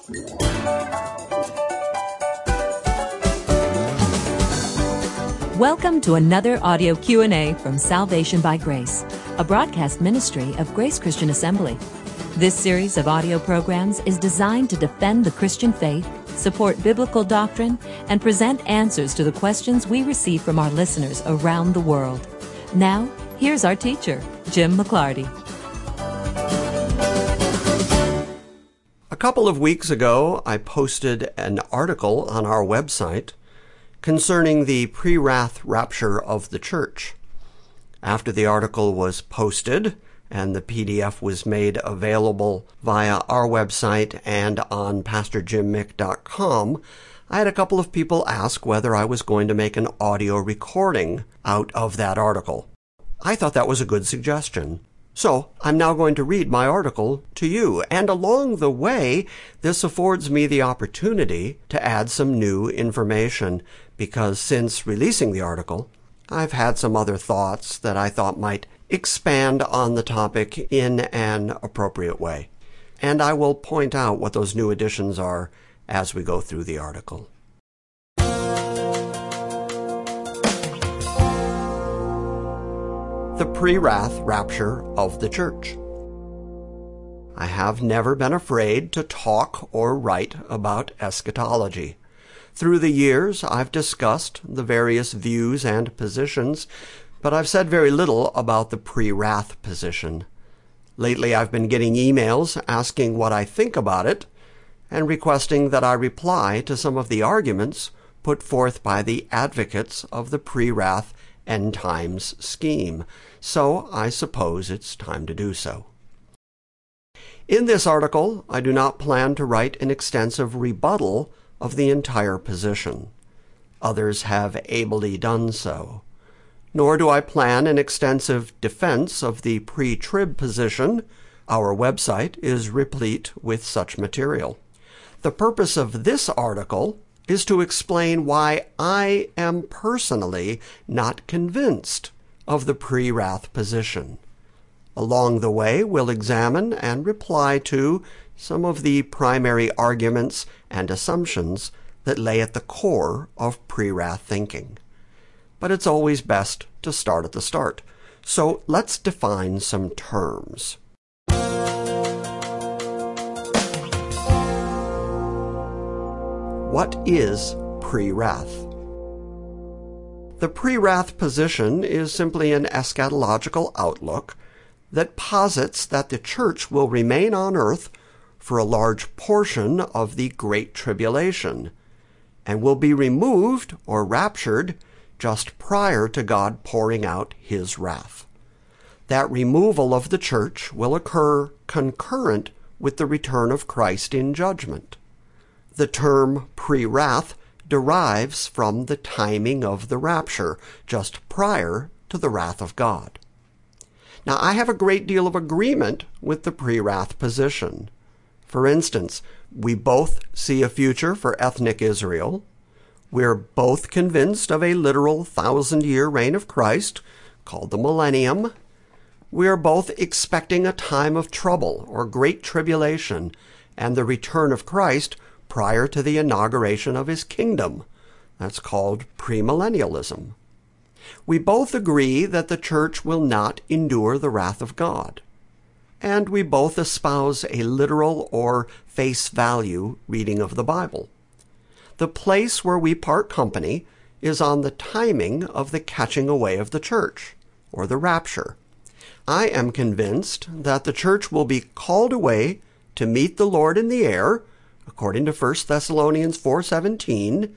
Welcome to another audio Q&A from Salvation by Grace, a broadcast ministry of Grace Christian Assembly. This series of audio programs is designed to defend the Christian faith, support biblical doctrine, and present answers to the questions we receive from our listeners around the world. Now, here's our teacher, Jim McClarty. A couple of weeks ago, I posted an article on our website concerning the pre-wrath rapture of the church. After the article was posted and the PDF was made available via our website and on PastorJimMick.com, I had a couple of people ask whether I was going to make an audio recording out of that article. I thought that was a good suggestion. So I'm now going to read my article to you, and along the way, this affords me the opportunity to add some new information, because since releasing the article, I've had some other thoughts that I thought might expand on the topic in an appropriate way. And I will point out what those new additions are as we go through the article. The pre-wrath rapture of the church. I have never been afraid to talk or write about eschatology. Through the years, I've discussed the various views and positions, but I've said very little about the pre-wrath position. Lately, I've been getting emails asking what I think about it and requesting that I reply to some of the arguments put forth by the advocates of the pre-wrath end times scheme. So I suppose it's time to do so. In this article, I do not plan to write an extensive rebuttal of the entire position. Others have ably done so. Nor do I plan an extensive defense of the pre-trib position. Our website is replete with such material. The purpose of this article is to explain why I am personally not convinced of the pre-wrath position. Along the way, we'll examine and reply to some of the primary arguments and assumptions that lay at the core of pre-wrath thinking. But it's always best to start at the start. So let's define some terms. What is pre-wrath? The pre-wrath position is simply an eschatological outlook that posits that the church will remain on earth for a large portion of the Great Tribulation and will be removed or raptured just prior to God pouring out His wrath. That removal of the church will occur concurrent with the return of Christ in judgment. The term pre-wrath derives from the timing of the rapture, just prior to the wrath of God. Now, I have a great deal of agreement with the pre-wrath position. For instance, we both see a future for ethnic Israel. We're both convinced of a literal 1,000-year reign of Christ, called the millennium. We are both expecting a time of trouble or great tribulation and the return of Christ prior to the inauguration of His kingdom. That's called premillennialism. We both agree that the church will not endure the wrath of God. And we both espouse a literal or face value reading of the Bible. The place where we part company is on the timing of the catching away of the church, or the rapture. I am convinced that the church will be called away to meet the Lord in the air, according to 1 Thessalonians 4:17,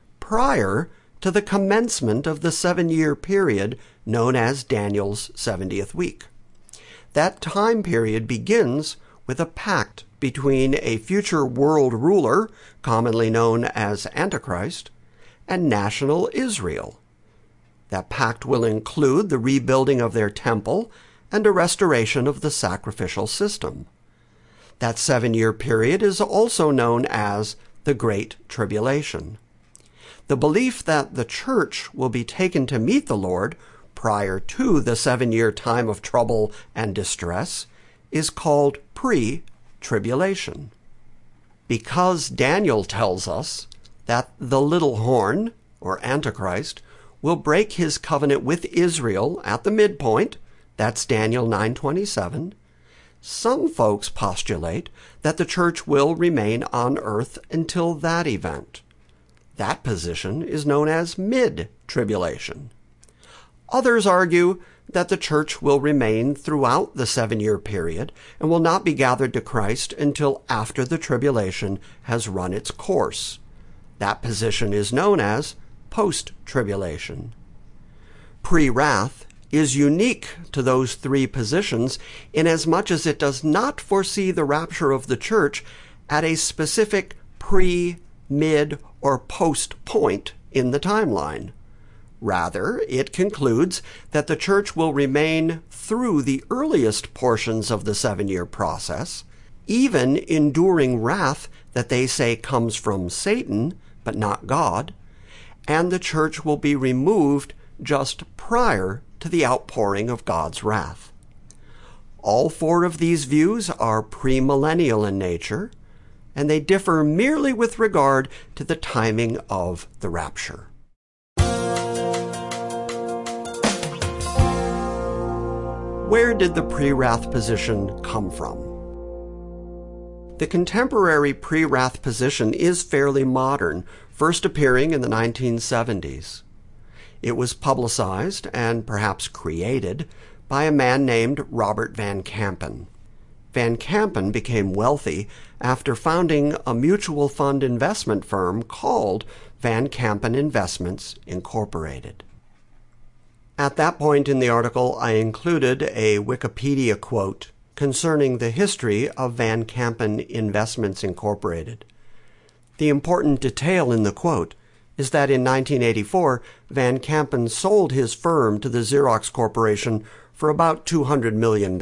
prior to the commencement of the 7-year period known as Daniel's 70th week. That time period begins with a pact between a future world ruler, commonly known as Antichrist, and national Israel. That pact will include the rebuilding of their temple and a restoration of the sacrificial system. That 7-year period is also known as the Great Tribulation. The belief that the church will be taken to meet the Lord prior to the 7-year time of trouble and distress is called pre-tribulation. because Daniel tells us that the little horn, or Antichrist, will break his covenant with Israel at the midpoint, that's Daniel 9:27, some folks postulate that the church will remain on earth until that event. That position is known as mid-tribulation. Others argue that the church will remain throughout the 7-year period and will not be gathered to Christ until after the tribulation has run its course. That position is known as post-tribulation. Pre-wrath is unique to those three positions inasmuch as it does not foresee the rapture of the church at a specific pre, mid, or post point in the timeline. Rather, it concludes that the church will remain through the earliest portions of the 7-year process, even enduring wrath that they say comes from Satan, but not God, and the church will be removed just prior to the outpouring of God's wrath. All four of these views are premillennial in nature, and they differ merely with regard to the timing of the rapture. Where did the pre-wrath position come from? The contemporary pre-wrath position is fairly modern, first appearing in the 1970s. It was publicized, and perhaps created, by a man named Robert Van Kampen. Van Kampen became wealthy after founding a mutual fund investment firm called Van Kampen Investments, Incorporated. At that point in the article, I included a Wikipedia quote concerning the history of Van Kampen Investments, Incorporated. The important detail in the quote is that in 1984, Van Kampen sold his firm to the Xerox Corporation for about $200 million.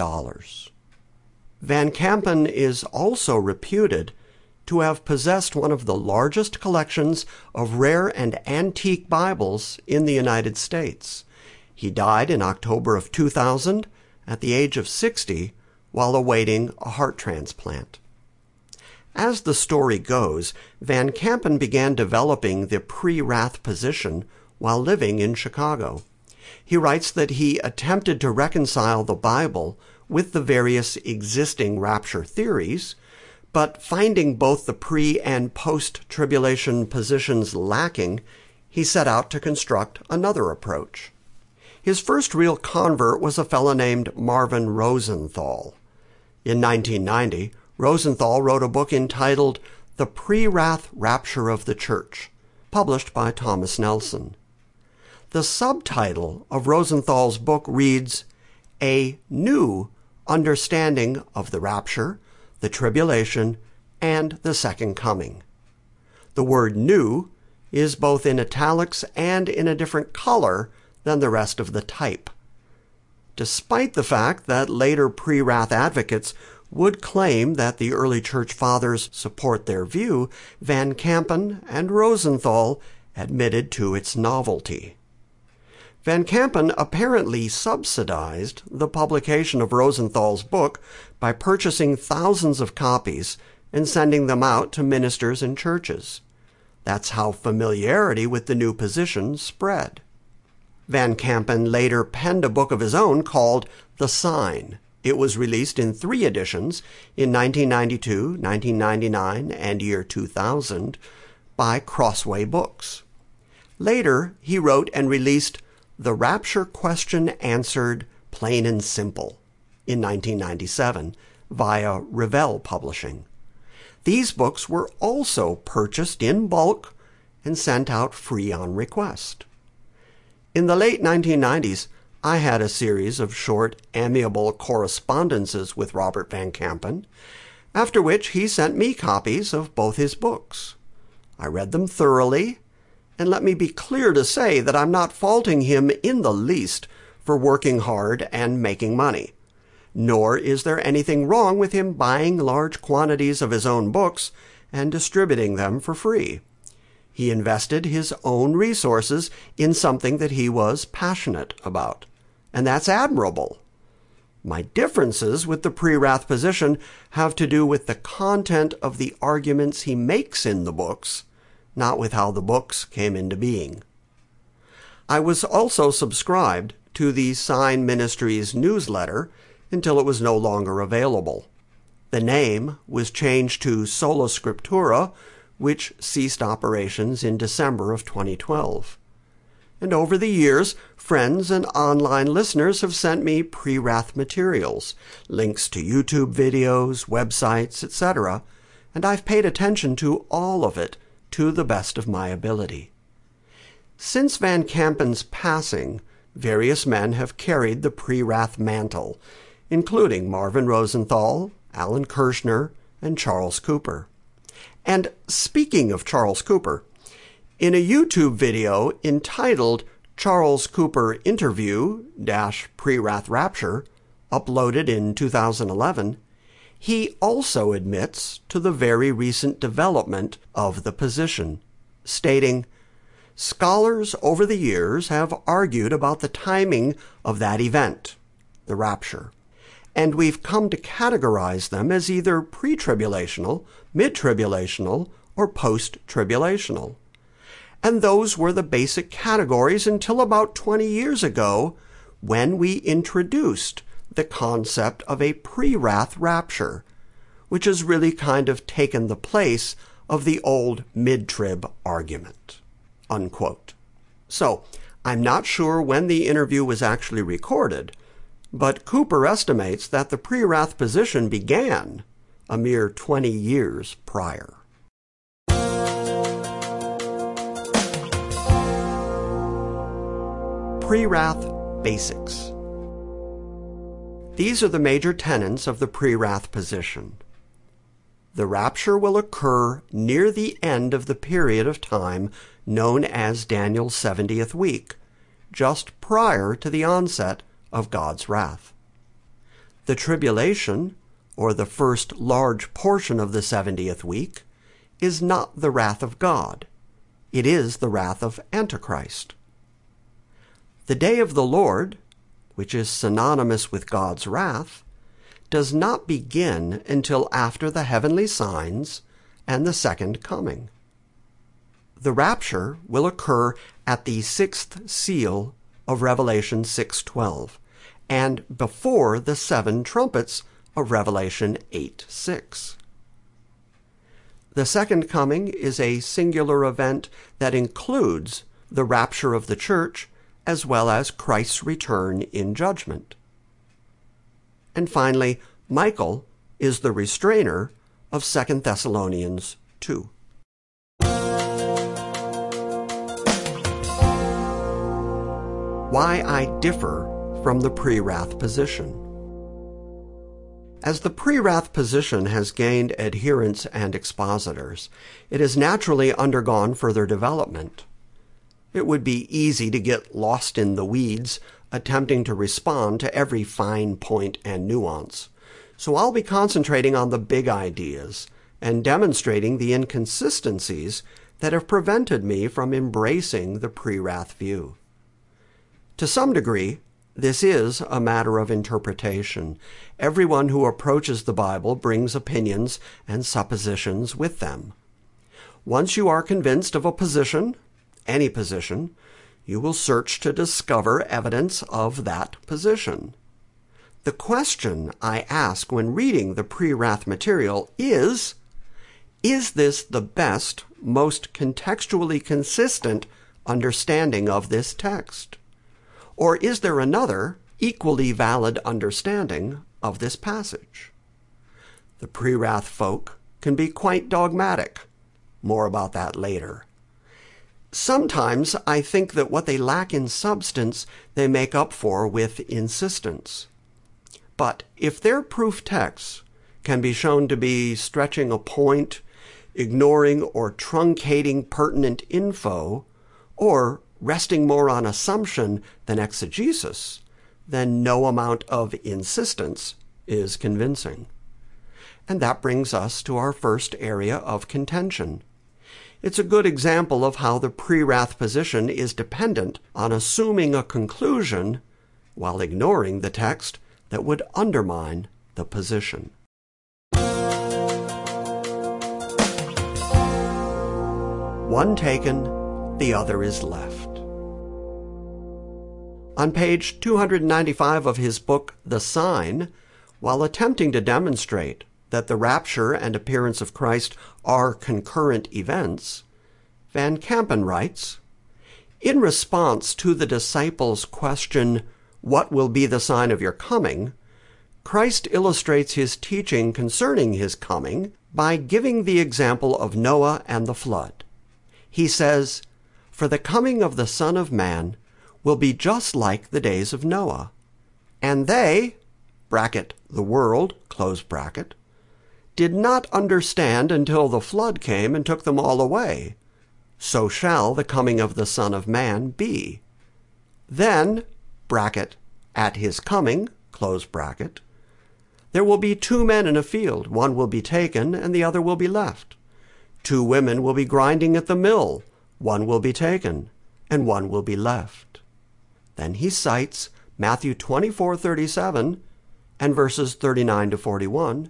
Van Kampen is also reputed to have possessed one of the largest collections of rare and antique Bibles in the United States. He died in October of 2000 at the age of 60 while awaiting a heart transplant. As the story goes, Van Kampen began developing the pre-wrath position while living in Chicago. He writes that he attempted to reconcile the Bible with the various existing rapture theories, but finding both the pre- and post-tribulation positions lacking, he set out to construct another approach. His first real convert was a fellow named Marvin Rosenthal. In 1990, Rosenthal wrote a book entitled The Pre-Wrath Rapture of the Church, published by Thomas Nelson. The subtitle of Rosenthal's book reads, A New Understanding of the Rapture, the Tribulation, and the Second Coming. The word new is both in italics and in a different color than the rest of the type. Despite the fact that later pre-wrath advocates would claim that the early church fathers support their view, Van Kampen and Rosenthal admitted to its novelty. Van Kampen apparently subsidized the publication of Rosenthal's book by purchasing thousands of copies and sending them out to ministers and churches. That's how familiarity with the new position spread. Van Kampen later penned a book of his own called The Sign. It was released in 3 editions in 1992, 1999, and year 2000 by Crossway Books. Later, he wrote and released The Rapture Question Answered Plain and Simple in 1997 via Revell Publishing. These books were also purchased in bulk and sent out free on request. In the late 1990s, I had a series of short, amiable correspondences with Robert Van Kampen, after which he sent me copies of both his books. I read them thoroughly, and let me be clear to say that I'm not faulting him in the least for working hard and making money. Nor is there anything wrong with him buying large quantities of his own books and distributing them for free. He invested his own resources in something that he was passionate about, and that's admirable. My differences with the pre-wrath position have to do with the content of the arguments he makes in the books, not with how the books came into being. I was also subscribed to the Sign Ministries newsletter until it was no longer available. The name was changed to Sola Scriptura, which ceased operations in December of 2012. And over the years, friends and online listeners have sent me pre-wrath materials, links to YouTube videos, websites, etc., and I've paid attention to all of it to the best of my ability. Since Van Kampen's passing, various men have carried the pre-wrath mantle, including Marvin Rosenthal, Alan Kirshner, and Charles Cooper. And speaking of Charles Cooper, in a YouTube video entitled Charles Cooper Interview - Pre-Wrath Rapture, uploaded in 2011, he also admits to the very recent development of the position, stating, "Scholars over the years have argued about the timing of that event, the rapture, and we've come to categorize them as either pre-tribulational, mid-tribulational, or post-tribulational. And those were the basic categories until about 20 years ago, when we introduced the concept of a pre-wrath rapture, which has really kind of taken the place of the old mid-trib argument." Unquote. So, I'm not sure when the interview was actually recorded, but Cooper estimates that the pre-wrath position began a mere 20 years prior. Pre-wrath basics. These are the major tenets of the pre-wrath position. The rapture will occur near the end of the period of time known as Daniel's 70th week, just prior to the onset of God's wrath. The tribulation, or the first large portion of the 70th week, is not the wrath of God. It is the wrath of Antichrist. The day of the Lord, which is synonymous with God's wrath, does not begin until after the heavenly signs and the second coming. The rapture will occur at the sixth seal of Revelation 6:12 and before the 7 trumpets of Revelation 8:6. The second coming is a singular event that includes the rapture of the church as well as Christ's return in judgment. And finally, Michael is the restrainer of 2 Thessalonians 2. Why I differ from the pre-wrath position. As the pre-wrath position has gained adherents and expositors, it has naturally undergone further development. It would be easy to get lost in the weeds, attempting to respond to every fine point and nuance. So I'll be concentrating on the big ideas and demonstrating the inconsistencies that have prevented me from embracing the pre-wrath view. To some degree, this is a matter of interpretation. Everyone who approaches the Bible brings opinions and suppositions with them. Once you are convinced of a position, any position, you will search to discover evidence of that position. The question I ask when reading the pre-wrath material is this the best, most contextually consistent understanding of this text? Or is there another, equally valid understanding of this passage? The pre-wrath folk can be quite dogmatic. More about that later. Sometimes I think that what they lack in substance, they make up for with insistence. But if their proof texts can be shown to be stretching a point, ignoring or truncating pertinent info, or resting more on assumption than exegesis, then no amount of insistence is convincing. And that brings us to our first area of contention. It's a good example of how the pre-wrath position is dependent on assuming a conclusion, while ignoring the text, that would undermine the position. One taken, the other is left. On page 295 of his book, The Sign, while attempting to demonstrate that the rapture and appearance of Christ are concurrent events, Van Kampen writes, "In response to the disciples' question, 'What will be the sign of your coming?' Christ illustrates his teaching concerning his coming by giving the example of Noah and the flood. He says, 'For the coming of the Son of Man will be just like the days of Noah. And they,' bracket the world, close bracket, 'did not understand until the flood came and took them all away. So shall the coming of the Son of Man be. Then,' bracket, 'at his coming,' close bracket, 'there will be 2 men in a field, one will be taken and the other will be left. 2 women will be grinding at the mill, one will be taken and one will be left.'" Then he cites Matthew 24:37 and verses 39 to 41,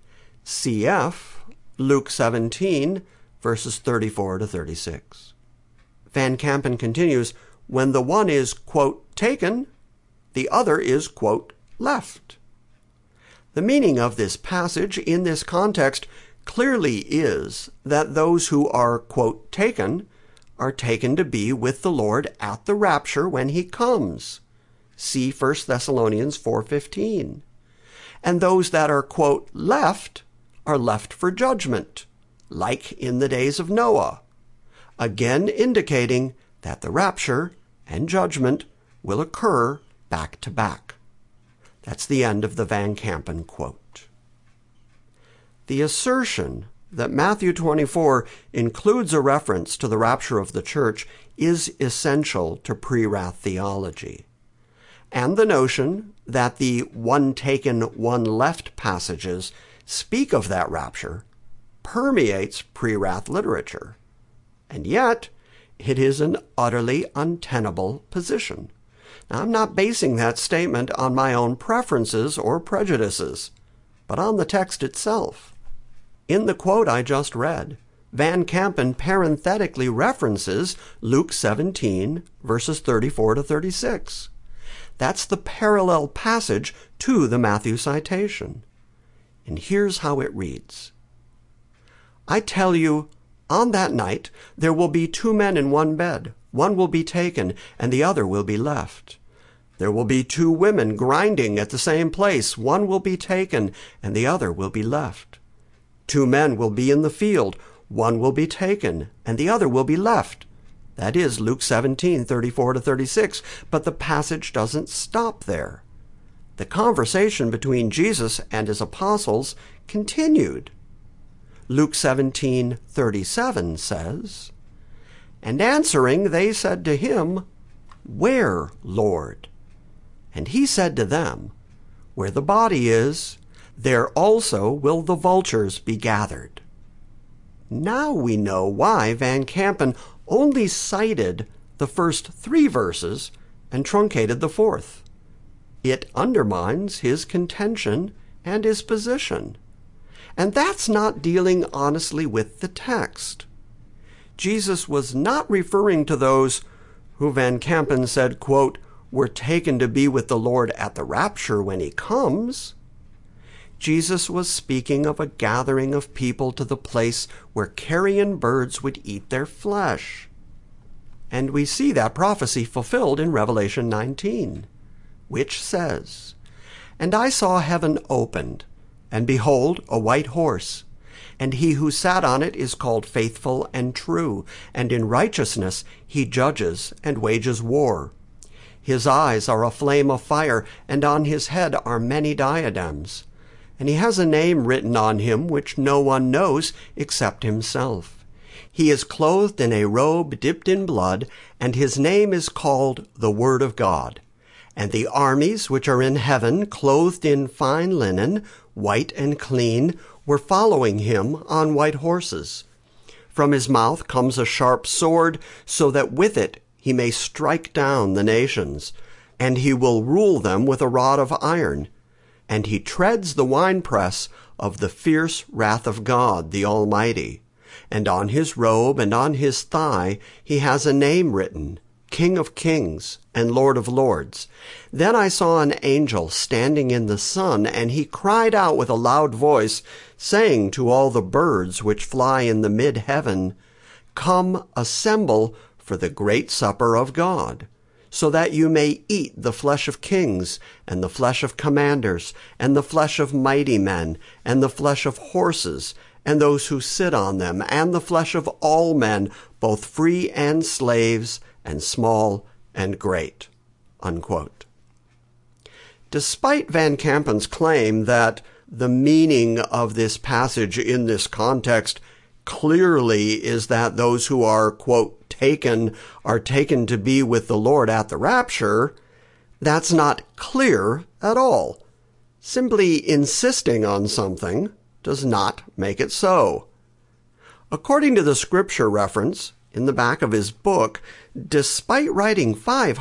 cf. Luke 17, verses 34 to 36. Van Kampen continues, "When the one is, quote, taken, the other is, quote, left." The meaning of this passage in this context clearly is that those who are, quote, taken are taken to be with the Lord at the rapture when he comes. See 1 Thessalonians 4:15. And those that are, quote, left are left for judgment, like in the days of Noah, again indicating that the rapture and judgment will occur back to back. That's the end of the Van Kampen quote. The assertion that Matthew 24 includes a reference to the rapture of the church is essential to pre-wrath theology. And the notion that the one taken, one left passages speak of that rapture permeates pre-wrath literature. And yet, it is an utterly untenable position. Now, I'm not basing that statement on my own preferences or prejudices, but on the text itself. In the quote I just read, Van Kampen parenthetically references Luke 17, verses 34 to 36. That's the parallel passage to the Matthew citation. And here's how it reads. "I tell you, on that night there will be 2 men in one bed. One will be taken, and the other will be left. There will be 2 women grinding at the same place. One will be taken, and the other will be left. 2 men will be in the field. One will be taken, and the other will be left." That is Luke 17, 34 to 36. But the passage doesn't stop there. The conversation between Jesus and his apostles continued. Luke 17, 37 says, "And answering, they said to him, 'Where, Lord?' And he said to them, 'Where the body is, there also will the vultures be gathered.'" Now we know why Van Kampen only cited the first 3 verses and truncated the 4th. It undermines his contention and his position. And that's not dealing honestly with the text. Jesus was not referring to those who Van Kampen said, quote, "were taken to be with the Lord at the rapture when he comes." Jesus was speaking of a gathering of people to the place where carrion birds would eat their flesh. And we see that prophecy fulfilled in Revelation 19, which says, "And I saw heaven opened, and behold, a white horse, and he who sat on it is called Faithful and True, and in righteousness he judges and wages war. His eyes are a flame of fire, and on his head are many diadems. And he has a name written on him which no one knows except himself. He is clothed in a robe dipped in blood, and his name is called the Word of God. And the armies which are in heaven, clothed in fine linen, white and clean, were following him on white horses. From his mouth comes a sharp sword, so that with it he may strike down the nations, and he will rule them with a rod of iron. and he treads the winepress of the fierce wrath of God, the Almighty. And on his robe and on his thigh he has a name written, King of Kings and Lord of Lords. Then I saw an angel standing in the sun, and he cried out with a loud voice, saying to all the birds which fly in the mid-heaven, Come, assemble for the great supper of God, so that you may eat the flesh of kings, and the flesh of commanders, and the flesh of mighty men, and the flesh of horses, and those who sit on them, and the flesh of all men, both free and slaves, and small and great." Unquote. Despite Van Kampen's claim that the meaning of this passage in this context clearly is that those who are, quote, taken are taken to be with the Lord at the rapture, that's not clear at all. Simply insisting on something does not make it so. According to the scripture reference in the back of his book, despite writing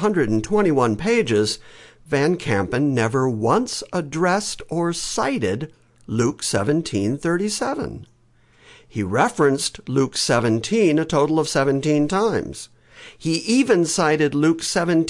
521 pages, Van Kampen never once addressed or cited Luke 17:37. He referenced Luke 17 a total of 17 times. He even cited Luke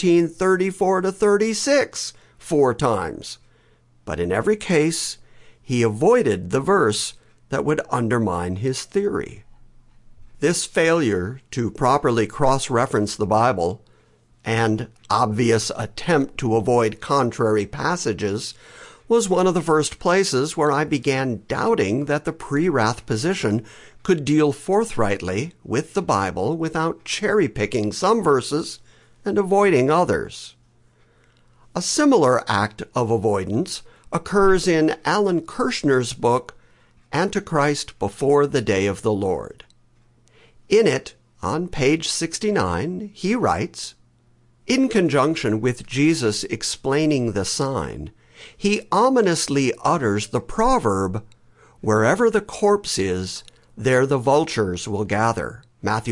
17:34 to 36 4 times. But in every case, he avoided the verse that would undermine his theory. This failure to properly cross-reference the Bible and obvious attempt to avoid contrary passages was one of the first places where I began doubting that the pre-wrath position could deal forthrightly with the Bible without cherry-picking some verses and avoiding others. A similar act of avoidance occurs in Alan Kirshner's book, Antichrist Before the Day of the Lord. In it, on page 69, he writes, in conjunction with Jesus explaining the sign, he ominously utters the proverb, "Wherever the corpse is, there the vultures will gather." Matthew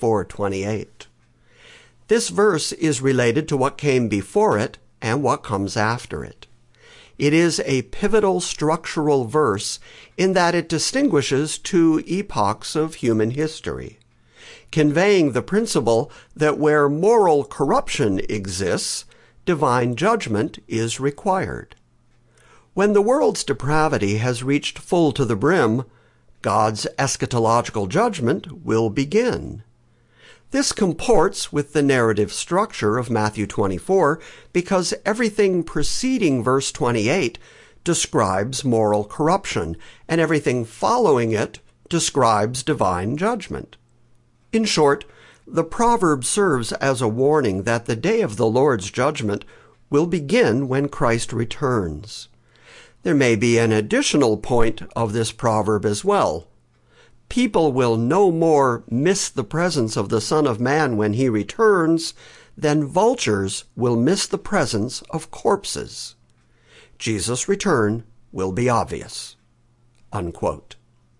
24:28. This verse is related to what came before it and what comes after it. It is a pivotal structural verse in that it distinguishes two epochs of human history, conveying the principle that where moral corruption exists, divine judgment is required. When the world's depravity has reached full to the brim, God's eschatological judgment will begin. This comports with the narrative structure of Matthew 24 because everything preceding verse 28 describes moral corruption, and everything following it describes divine judgment. In short, the proverb serves as a warning that the day of the Lord's judgment will begin when Christ returns. There may be an additional point of this proverb as well. People will no more miss the presence of the Son of Man when he returns than vultures will miss the presence of corpses. Jesus' return will be obvious." Unquote.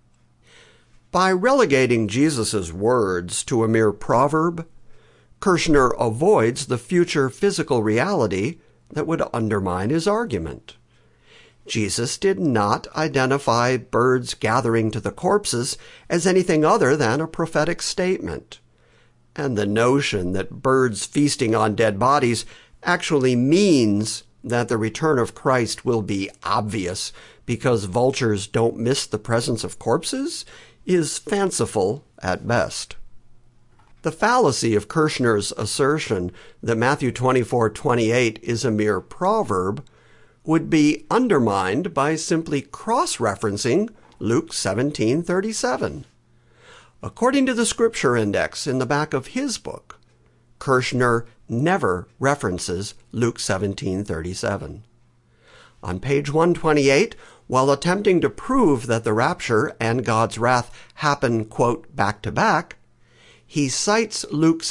By relegating Jesus' words to a mere proverb, Kirshner avoids the future physical reality that would undermine his argument. Jesus did not identify birds gathering to the corpses as anything other than a prophetic statement. And the notion that birds feasting on dead bodies actually means that the return of Christ will be obvious because vultures don't miss the presence of corpses is fanciful at best. The fallacy of Kirshner's assertion that Matthew 24:28 is a mere proverb would be undermined by simply cross-referencing Luke 17:37. According to the Scripture Index in the back of his book, Kirshner never references Luke 17:37. On page 128, while attempting to prove that the rapture and God's wrath happen, quote, back to back, he cites Luke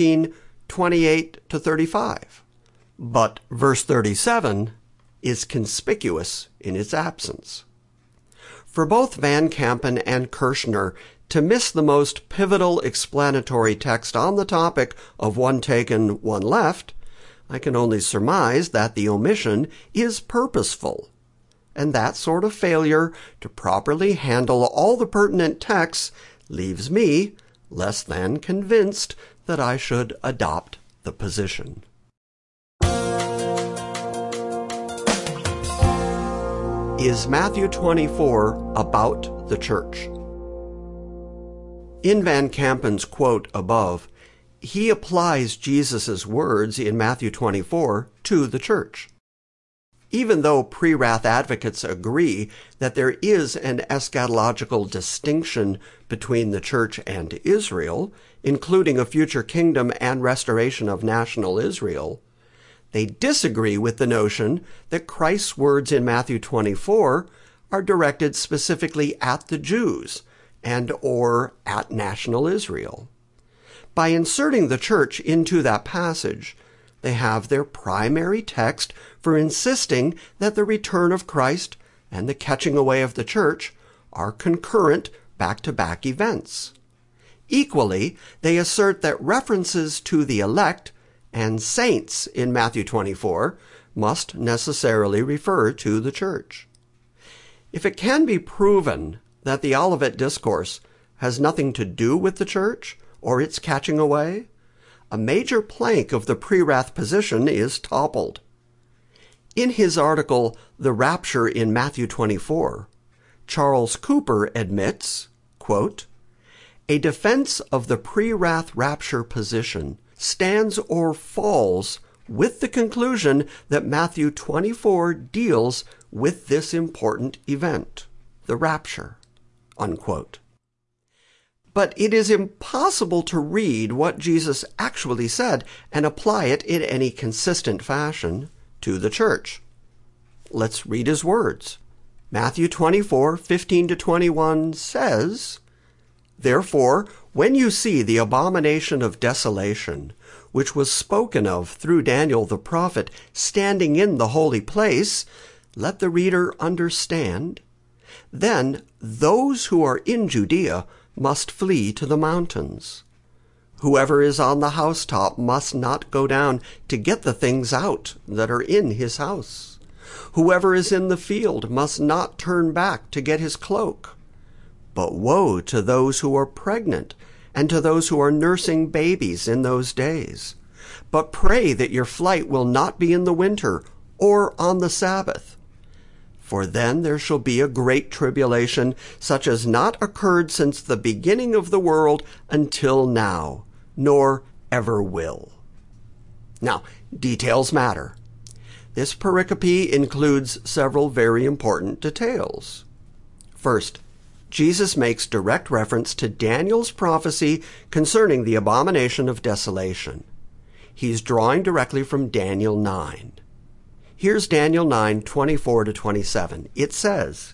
17:28 to 35. But verse 37 is conspicuous in its absence. For both Van Kampen and Kirshner to miss the most pivotal explanatory text on the topic of one taken, one left, I can only surmise that the omission is purposeful. and that sort of failure to properly handle all the pertinent texts leaves me less than convinced that I should adopt the position. Is Matthew 24 about the church? In Van Kampen's quote above, he applies Jesus' words in Matthew 24 to the church. Even though pre-wrath advocates agree that there is an eschatological distinction between the church and Israel, including a future kingdom and restoration of national Israel, they disagree with the notion that Christ's words in Matthew 24 are directed specifically at the Jews and or at national Israel. By inserting the church into that passage, they have their primary text for insisting that the return of Christ and the catching away of the church are concurrent back-to-back events. Equally, they assert that references to the elect and saints in Matthew 24 must necessarily refer to the church. If it can be proven that the Olivet Discourse has nothing to do with the church or its catching away, a major plank of the pre-wrath position is toppled. In his article, The Rapture in Matthew 24, Charles Cooper admits, quote, "A defense of the pre-wrath rapture position stands or falls with the conclusion that Matthew 24 deals with this important event, the rapture," unquote. But it is impossible to read what Jesus actually said and apply it in any consistent fashion to the church. Let's read his words. Matthew 24:15-21 says, "Therefore, when you see the abomination of desolation, which was spoken of through Daniel the prophet, standing in the holy place, let the reader understand. Then those who are in Judea must flee to the mountains. Whoever is on the housetop must not go down to get the things out that are in his house. Whoever is in the field must not turn back to get his cloak. But woe to those who are pregnant and to those who are nursing babies in those days. But pray that your flight will not be in the winter or on the Sabbath. For then there shall be a great tribulation, such as not occurred since the beginning of the world until now, nor ever will." Now, details matter. This pericope includes several very important details. First, Jesus makes direct reference to Daniel's prophecy concerning the abomination of desolation. He's drawing directly from Daniel 9. Here's Daniel 9:24-27. It says,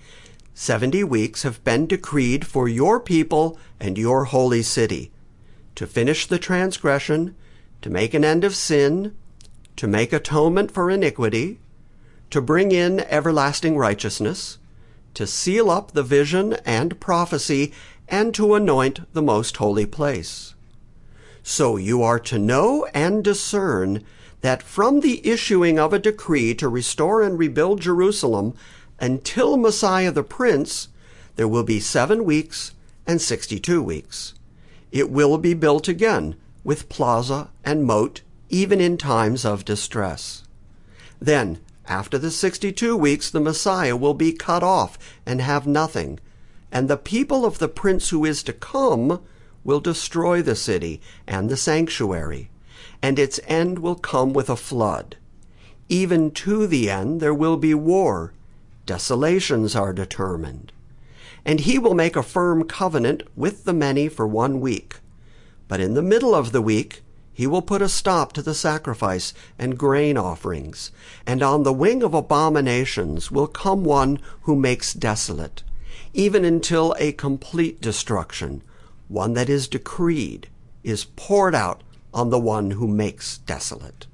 70 weeks have been decreed for your people and your holy city, to finish the transgression, to make an end of sin, to make atonement for iniquity, to bring in everlasting righteousness, to seal up the vision and prophecy, and to anoint the most holy place. So you are to know and discern that from the issuing of a decree to restore and rebuild Jerusalem until Messiah the Prince, there will be 7 weeks and 62 weeks. It will be built again with plaza and moat, even in times of distress. Then, after the 62 weeks, the Messiah will be cut off and have nothing, and the people of the Prince who is to come will destroy the city and the sanctuary, and its end will come with a flood. Even to the end there will be war. Desolations are determined. And he will make a firm covenant with the many for 1 week. But in the middle of the week he will put a stop to the sacrifice and grain offerings, and on the wing of abominations will come one who makes desolate, even until a complete destruction, one that is decreed, is poured out on the one who makes desolate.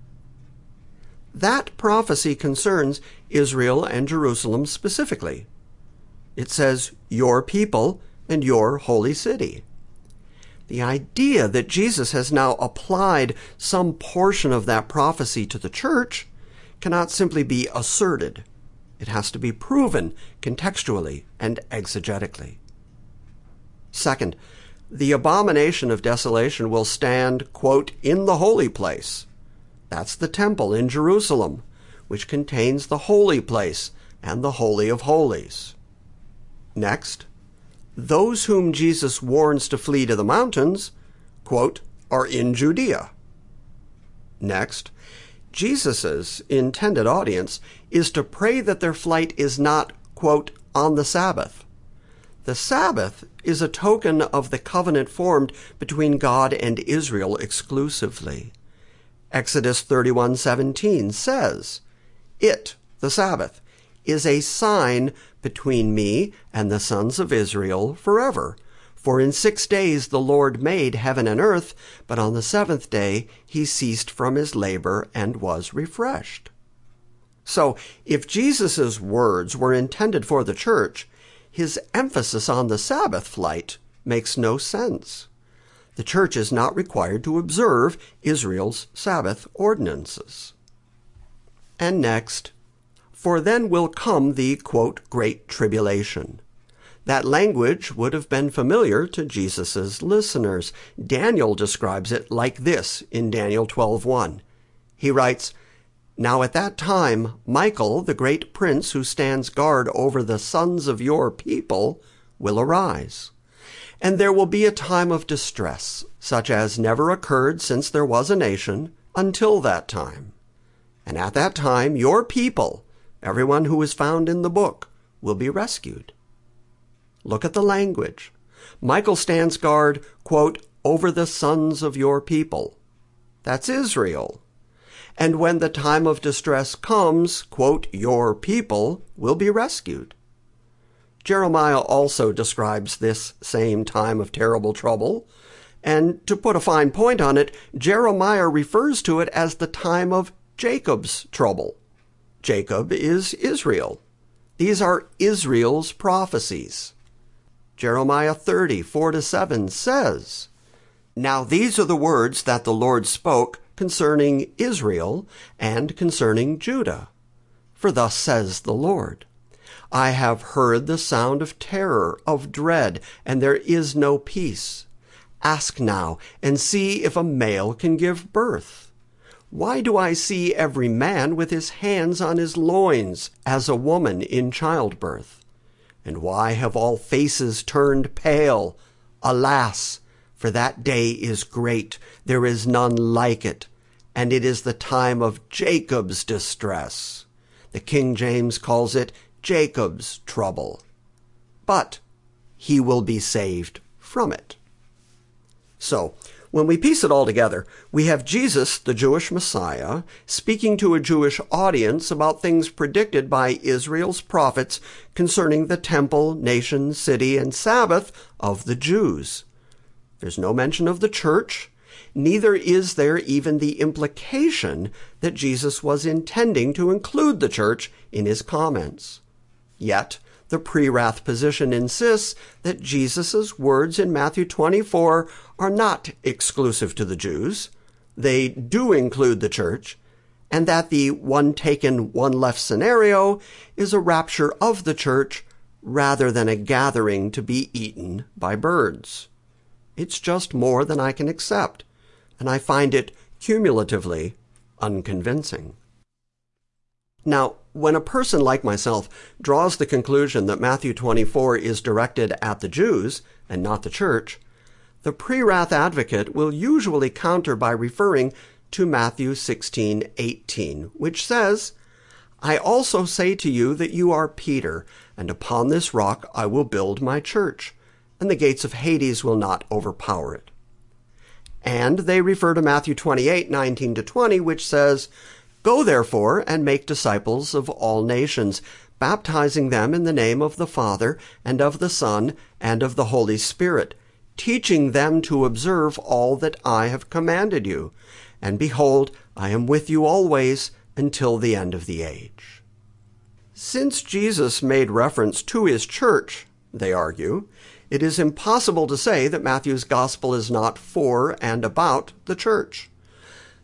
That prophecy concerns Israel and Jerusalem specifically. It says, your people and your holy city. The idea that Jesus has now applied some portion of that prophecy to the church cannot simply be asserted. It has to be proven contextually and exegetically. Second, the abomination of desolation will stand, quote, in the holy place. That's the temple in Jerusalem, which contains the holy place and the Holy of Holies. Next, those whom Jesus warns to flee to the mountains, quote, are in Judea. Next, Jesus' intended audience is to pray that their flight is not, quote, on the Sabbath. The Sabbath is a token of the covenant formed between God and Israel exclusively. Exodus 31:17 says, "It, the Sabbath, is a sign between me and the sons of Israel forever. For in 6 days the Lord made heaven and earth, but on the seventh day he ceased from his labor and was refreshed." So, if Jesus' words were intended for the church, his emphasis on the Sabbath flight makes no sense. The church is not required to observe Israel's Sabbath ordinances. And next, for then will come the, quote, great tribulation. That language would have been familiar to Jesus' listeners. Daniel describes it like this in Daniel 12:1. He writes, "Now at that time, Michael, the great prince who stands guard over the sons of your people, will arise. And there will be a time of distress, such as never occurred since there was a nation, until that time. And at that time, your people, everyone who is found in the book, will be rescued." Look at the language. Michael stands guard, quote, over the sons of your people. That's Israel. And when the time of distress comes, quote, your people will be rescued. Jeremiah also describes this same time of terrible trouble. And to put a fine point on it, Jeremiah refers to it as the time of Jacob's trouble. Jacob is Israel. These are Israel's prophecies. Jeremiah 30:4-7 says, "Now these are the words that the Lord spoke concerning Israel and concerning Judah. For thus says the Lord, I have heard the sound of terror, of dread, and there is no peace. Ask now, and see if a male can give birth. Why do I see every man with his hands on his loins, as a woman in childbirth? And why have all faces turned pale? Alas, for that day is great, there is none like it, and it is the time of Jacob's distress." The King James calls it Jacob's trouble. But he will be saved from it. So, when we piece it all together, we have Jesus, the Jewish Messiah, speaking to a Jewish audience about things predicted by Israel's prophets concerning the temple, nation, city, and Sabbath of the Jews. There's no mention of the church, neither is there even the implication that Jesus was intending to include the church in his comments. Yet, the pre-wrath position insists that Jesus' words in Matthew 24 are not exclusive to the Jews. They do include the church, and that the one taken, one left scenario is a rapture of the church rather than a gathering to be eaten by birds. It's just more than I can accept, and I find it cumulatively unconvincing. Now, when a person like myself draws the conclusion that Matthew 24 is directed at the Jews and not the church, the pre-wrath advocate will usually counter by referring to Matthew 16:18, which says, "I also say to you that you are Peter, and upon this rock I will build my church, and the gates of Hades will not overpower it." And they refer to Matthew 28:19-20, which says, "Go therefore and make disciples of all nations, baptizing them in the name of the Father and of the Son and of the Holy Spirit, teaching them to observe all that I have commanded you. And behold, I am with you always until the end of the age." Since Jesus made reference to his church, they argue, it is impossible to say that Matthew's gospel is not for and about the church.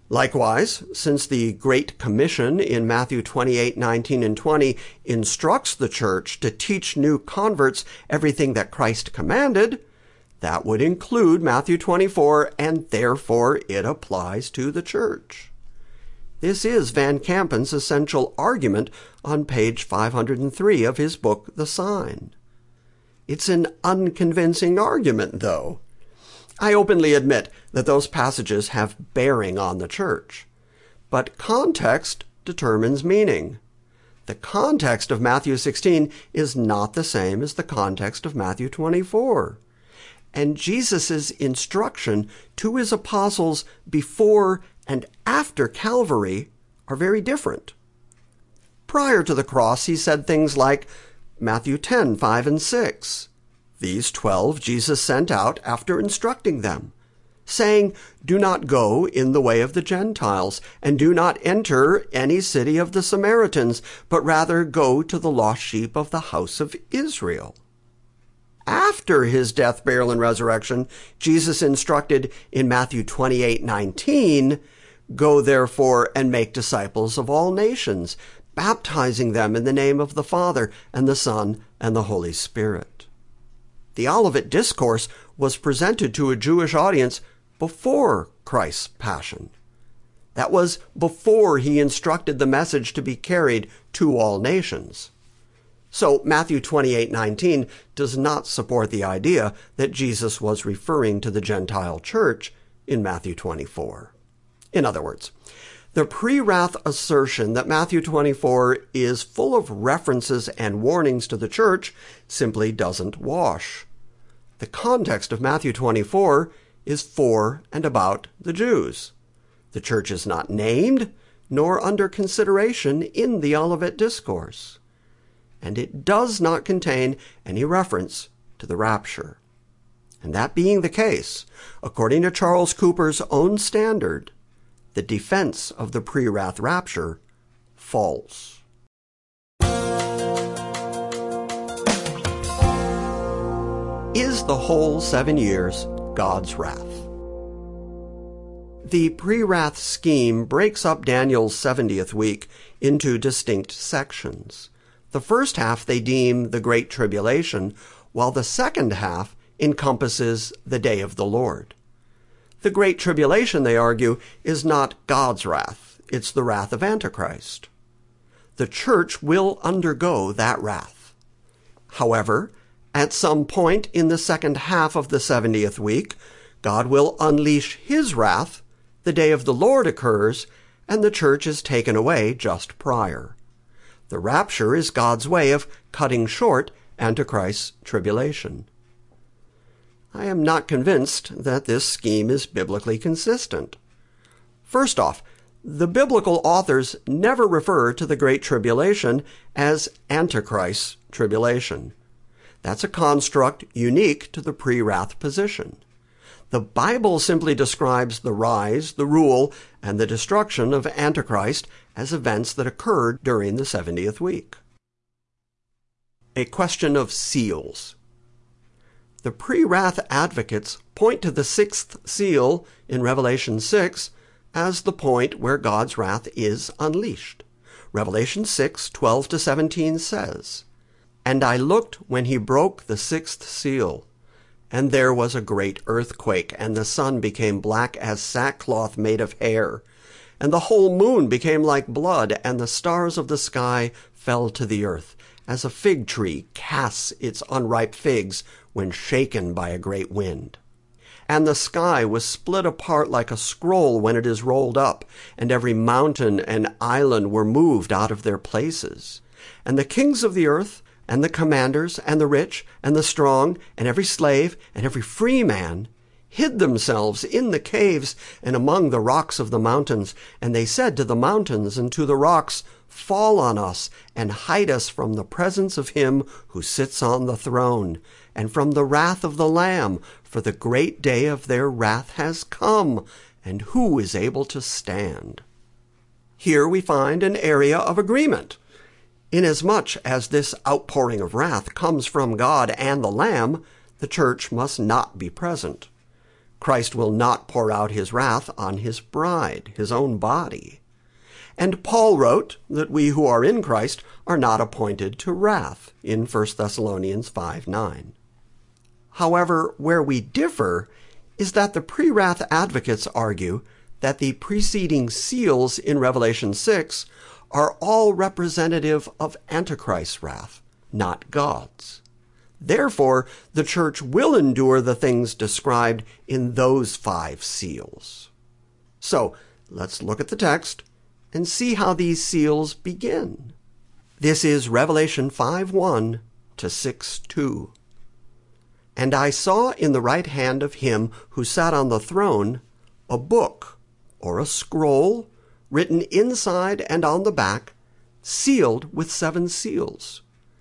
Likewise, since the Great Commission in Matthew 28:19 and 20 instructs the church to teach new converts everything that Christ commanded, that would include Matthew 24, and therefore it applies to the church. This is Van Kampen's essential argument on page 503 of his book, The Sign. It's an unconvincing argument, though. I openly admit that those passages have bearing on the church. But context determines meaning. The context of Matthew 16 is not the same as the context of Matthew 24. And Jesus' instruction to his apostles before and after Calvary are very different. Prior to the cross, he said things like Matthew 10:5 and 6. These 12 Jesus sent out after instructing them, saying, "Do not go in the way of the Gentiles, and do not enter any city of the Samaritans, but rather go to the lost sheep of the house of Israel." After his death, burial, and resurrection, Jesus instructed in Matthew 28:19, "Go therefore and make disciples of all nations, baptizing them in the name of the Father and the Son and the Holy Spirit." The Olivet Discourse was presented to a Jewish audience before Christ's passion. That was before he instructed the message to be carried to all nations. So Matthew 28:19 does not support the idea that Jesus was referring to the Gentile church in Matthew 24. In other words, the pre-wrath assertion that Matthew 24 is full of references and warnings to the church simply doesn't wash. The context of Matthew 24 is for and about the Jews. The church is not named nor under consideration in the Olivet Discourse. And it does not contain any reference to the rapture. And that being the case, according to Charles Cooper's own standard, the defense of the pre-wrath rapture falls. Is the whole 7 years God's wrath? The pre-wrath scheme breaks up Daniel's 70th week into distinct sections. The first half they deem the Great Tribulation, while the second half encompasses the day of the Lord. The Great Tribulation, they argue, is not God's wrath. It's the wrath of Antichrist. The church will undergo that wrath. However, at some point in the second half of the 70th week, God will unleash his wrath, the day of the Lord occurs, and the church is taken away just prior. The rapture is God's way of cutting short Antichrist's tribulation. I am not convinced that this scheme is biblically consistent. First off, the biblical authors never refer to the Great Tribulation as Antichrist's tribulation. That's a construct unique to the pre-wrath position. The Bible simply describes the rise, the rule, and the destruction of Antichrist as events that occurred during the 70th week. A question of seals. The pre-wrath advocates point to the sixth seal in Revelation 6 as the point where God's wrath is unleashed. Revelation 6:12-17 says, "And I looked when he broke the sixth seal, and there was a great earthquake, and the sun became black as sackcloth made of hair, and the whole moon became like blood, and the stars of the sky fell to the earth, as a fig tree casts its unripe figs when shaken by a great wind. And the sky was split apart like a scroll when it is rolled up, and every mountain and island were moved out of their places. And the kings of the earth, and the commanders, and the rich, and the strong, and every slave, and every free man, hid themselves in the caves and among the rocks of the mountains. And they said to the mountains and to the rocks, Fall on us, and hide us from the presence of him who sits on the throne, and from the wrath of the Lamb, for the great day of their wrath has come, and who is able to stand?" Here we find an area of agreement. Inasmuch as this outpouring of wrath comes from God and the Lamb, the church must not be present. Christ will not pour out his wrath on his bride, his own body. And Paul wrote that we who are in Christ are not appointed to wrath in 1 Thessalonians 5:9. However, where we differ is that the pre-wrath advocates argue that the preceding seals in Revelation 6 are all representative of Antichrist's wrath, not God's. Therefore, the church will endure the things described in those 5 seals. So, let's look at the text and see how these seals begin. This is Revelation 5:1 to 6:2. And I saw in the right hand of him who sat on the throne a book, or a scroll, written inside and on the back, sealed with 7 seals.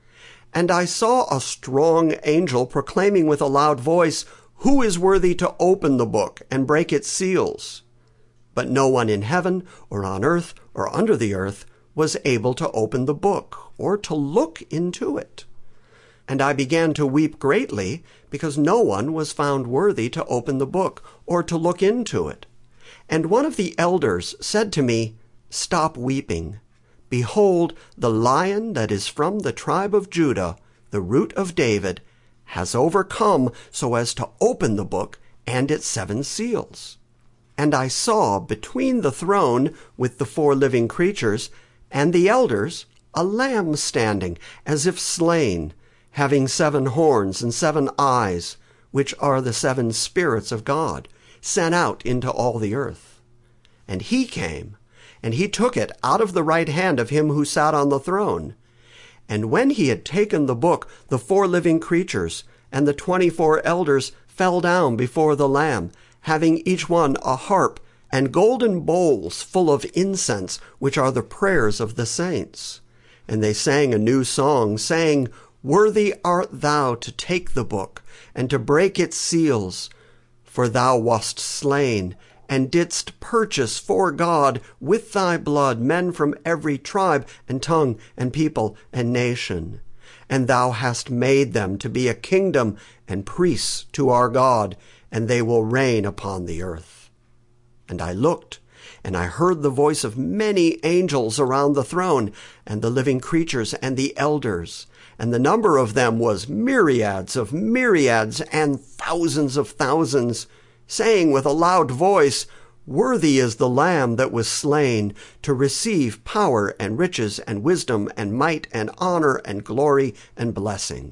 And I saw a strong angel proclaiming with a loud voice, "Who is worthy to open the book and break its seals?" But no one in heaven or on earth or under the earth was able to open the book or to look into it. And I began to weep greatly because no one was found worthy to open the book or to look into it. And one of the elders said to me, "Stop weeping. Behold, the Lion that is from the tribe of Judah, the root of David, has overcome so as to open the book and its 7 seals." And I saw between the throne with the 4 living creatures and the elders a lamb standing as if slain, having 7 horns and 7 eyes, which are the 7 spirits of God, sent out into all the earth. And he came, and he took it out of the right hand of him who sat on the throne. And when he had taken the book, the 4 living creatures and the 24 elders fell down before the Lamb, having each one a harp and golden bowls full of incense, which are the prayers of the saints. And they sang a new song, saying, "Worthy art thou to take the book and to break its seals, for thou wast slain, and didst purchase for God with thy blood men from every tribe and tongue and people and nation. And thou hast made them to be a kingdom and priests to our God, and they will reign upon the earth." And I looked, and I heard the voice of many angels around the throne, and the living creatures and the elders, and the number of them was myriads of myriads and thousands of thousands, saying with a loud voice, "Worthy is the Lamb that was slain to receive power and riches and wisdom and might and honor and glory and blessing."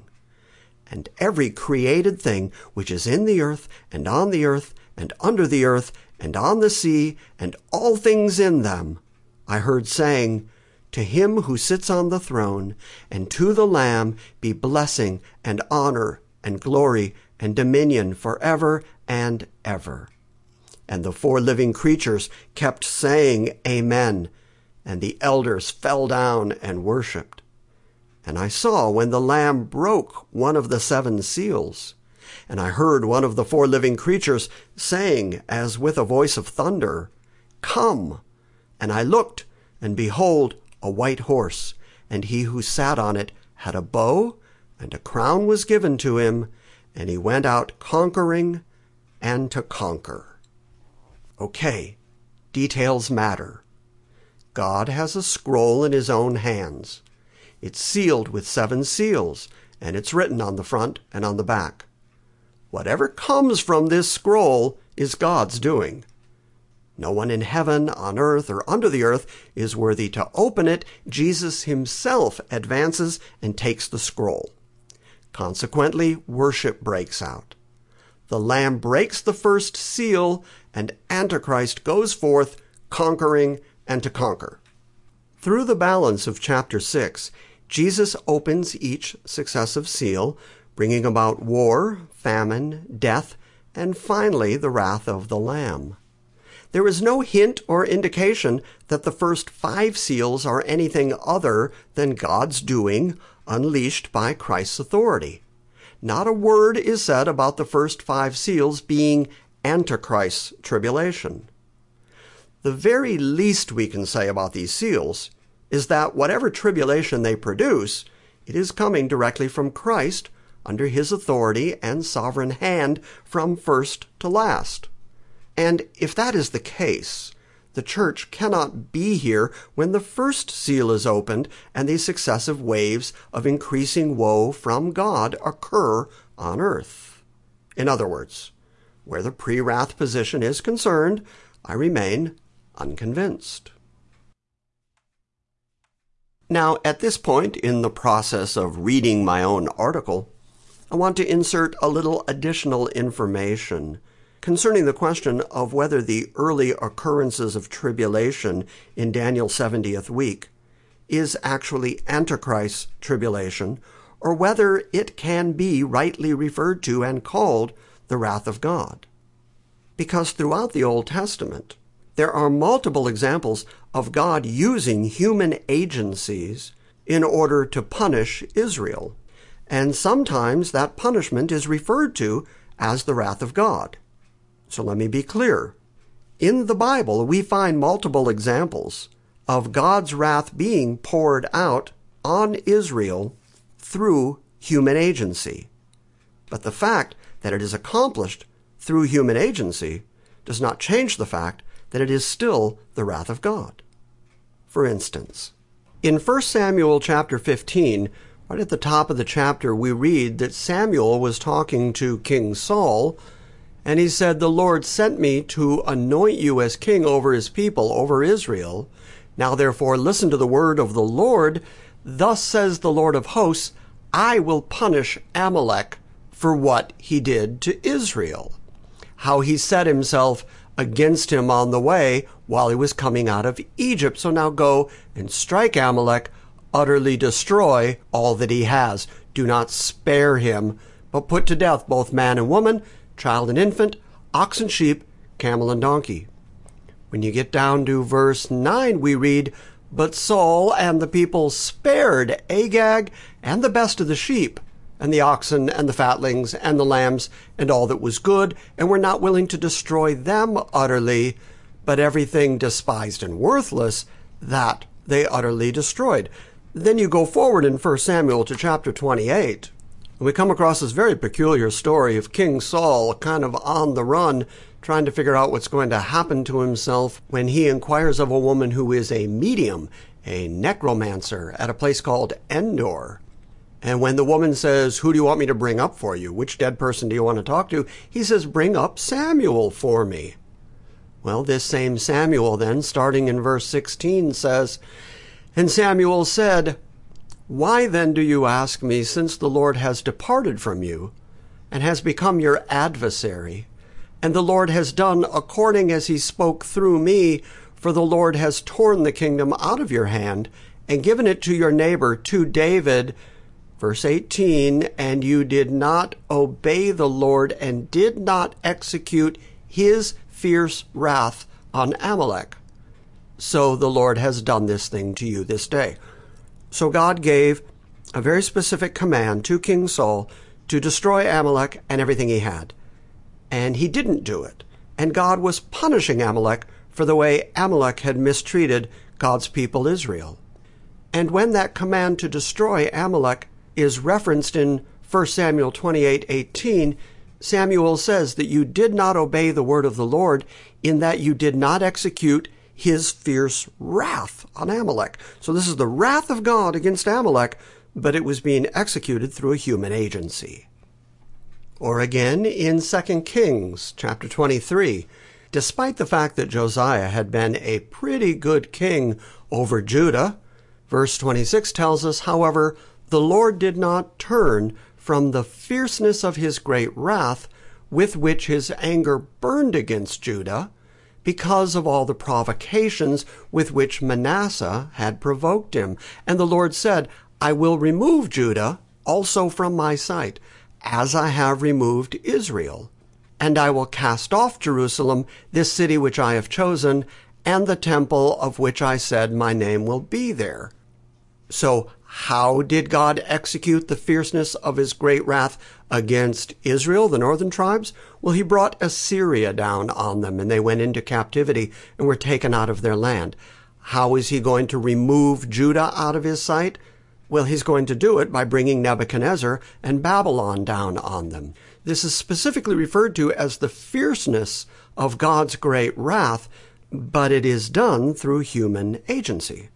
And every created thing which is in the earth and on the earth and under the earth and on the sea and all things in them, I heard saying, "To him who sits on the throne and to the Lamb be blessing and honor and glory and dominion forever and ever." And the 4 living creatures kept saying, "Amen." And the elders fell down and worshipped. And I saw when the Lamb broke one of the 7 seals. And I heard one of the 4 living creatures saying, as with a voice of thunder, "Come." And I looked, and behold, a white horse, and he who sat on it had a bow, and a crown was given to him, and he went out conquering and to conquer. Okay, details matter. God has a scroll in his own hands. It's sealed with 7 seals, and it's written on the front and on the back. Whatever comes from this scroll is God's doing. No one in heaven, on earth, or under the earth is worthy to open it. Jesus himself advances and takes the scroll. Consequently, worship breaks out. The Lamb breaks the first seal, and Antichrist goes forth conquering and to conquer. Through the balance of chapter 6, Jesus opens each successive seal, bringing about war, famine, death, and finally the wrath of the Lamb. There is no hint or indication that the first 5 seals are anything other than God's doing, unleashed by Christ's authority. Not a word is said about the first 5 seals being Antichrist's tribulation. The very least we can say about these seals is that whatever tribulation they produce, it is coming directly from Christ, under his authority and sovereign hand from first to last. And if that is the case, the church cannot be here when the first seal is opened and the successive waves of increasing woe from God occur on earth. In other words, where the pre-wrath position is concerned, I remain unconvinced. Now, at this point in the process of reading my own article, I want to insert a little additional information concerning the question of whether the early occurrences of tribulation in Daniel's 70th week is actually Antichrist's tribulation, or whether it can be rightly referred to and called the wrath of God. Because throughout the Old Testament, there are multiple examples of God using human agencies in order to punish Israel. And sometimes that punishment is referred to as the wrath of God. So let me be clear. In the Bible, we find multiple examples of God's wrath being poured out on Israel through human agency. But the fact that it is accomplished through human agency does not change the fact that it is still the wrath of God. For instance, in 1 Samuel chapter 15, right at the top of the chapter, we read that Samuel was talking to King Saul, and he said, "The Lord sent me to anoint you as king over his people, over Israel. Now therefore listen to the word of the Lord. Thus says the Lord of hosts, I will punish Amalek for what he did to Israel. How he set himself against him on the way while he was coming out of Egypt. So now go and strike Amalek, utterly destroy all that he has. Do not spare him, but put to death both man and woman, child and infant, ox and sheep, camel and donkey." When you get down to verse 9, we read, "But Saul and the people spared Agag and the best of the sheep, and the oxen and the fatlings and the lambs and all that was good, and were not willing to destroy them utterly, but everything despised and worthless, that they utterly destroyed." Then you go forward in 1 Samuel to chapter 28, and we come across this very peculiar story of King Saul kind of on the run, trying to figure out what's going to happen to himself when he inquires of a woman who is a medium, a necromancer, at a place called Endor. And when the woman says, "Who do you want me to bring up for you? Which dead person do you want to talk to?" he says, "Bring up Samuel for me." Well, this same Samuel then, starting in verse 16, says, "And Samuel said, Why then do you ask me, since the Lord has departed from you, and has become your adversary? And the Lord has done according as he spoke through me, for the Lord has torn the kingdom out of your hand, and given it to your neighbor, to David." Verse 18, "And you did not obey the Lord, and did not execute his fierce wrath on Amalek. So the Lord has done this thing to you this day." So God gave a very specific command to King Saul to destroy Amalek and everything he had. And he didn't do it. And God was punishing Amalek for the way Amalek had mistreated God's people Israel. And when that command to destroy Amalek is referenced in 1 Samuel 28:18, Samuel says that you did not obey the word of the Lord, in that you did not execute his fierce wrath on Amalek. So this is the wrath of God against Amalek, but it was being executed through a human agency. Or again, in 2 Kings chapter 23, despite the fact that Josiah had been a pretty good king over Judah, verse 26 tells us, "However, the Lord did not turn from the fierceness of his great wrath, with which his anger burned against Judah, because of all the provocations with which Manasseh had provoked him. And the Lord said, I will remove Judah also from my sight, as I have removed Israel. And I will cast off Jerusalem, this city which I have chosen, and the temple of which I said my name will be there." So how did God execute the fierceness of his great wrath against Israel, the northern tribes? Well, he brought Assyria down on them, and they went into captivity and were taken out of their land. How is he going to remove Judah out of his sight? Well, he's going to do it by bringing Nebuchadnezzar and Babylon down on them. This is specifically referred to as the fierceness of God's great wrath, but it is done through human agency.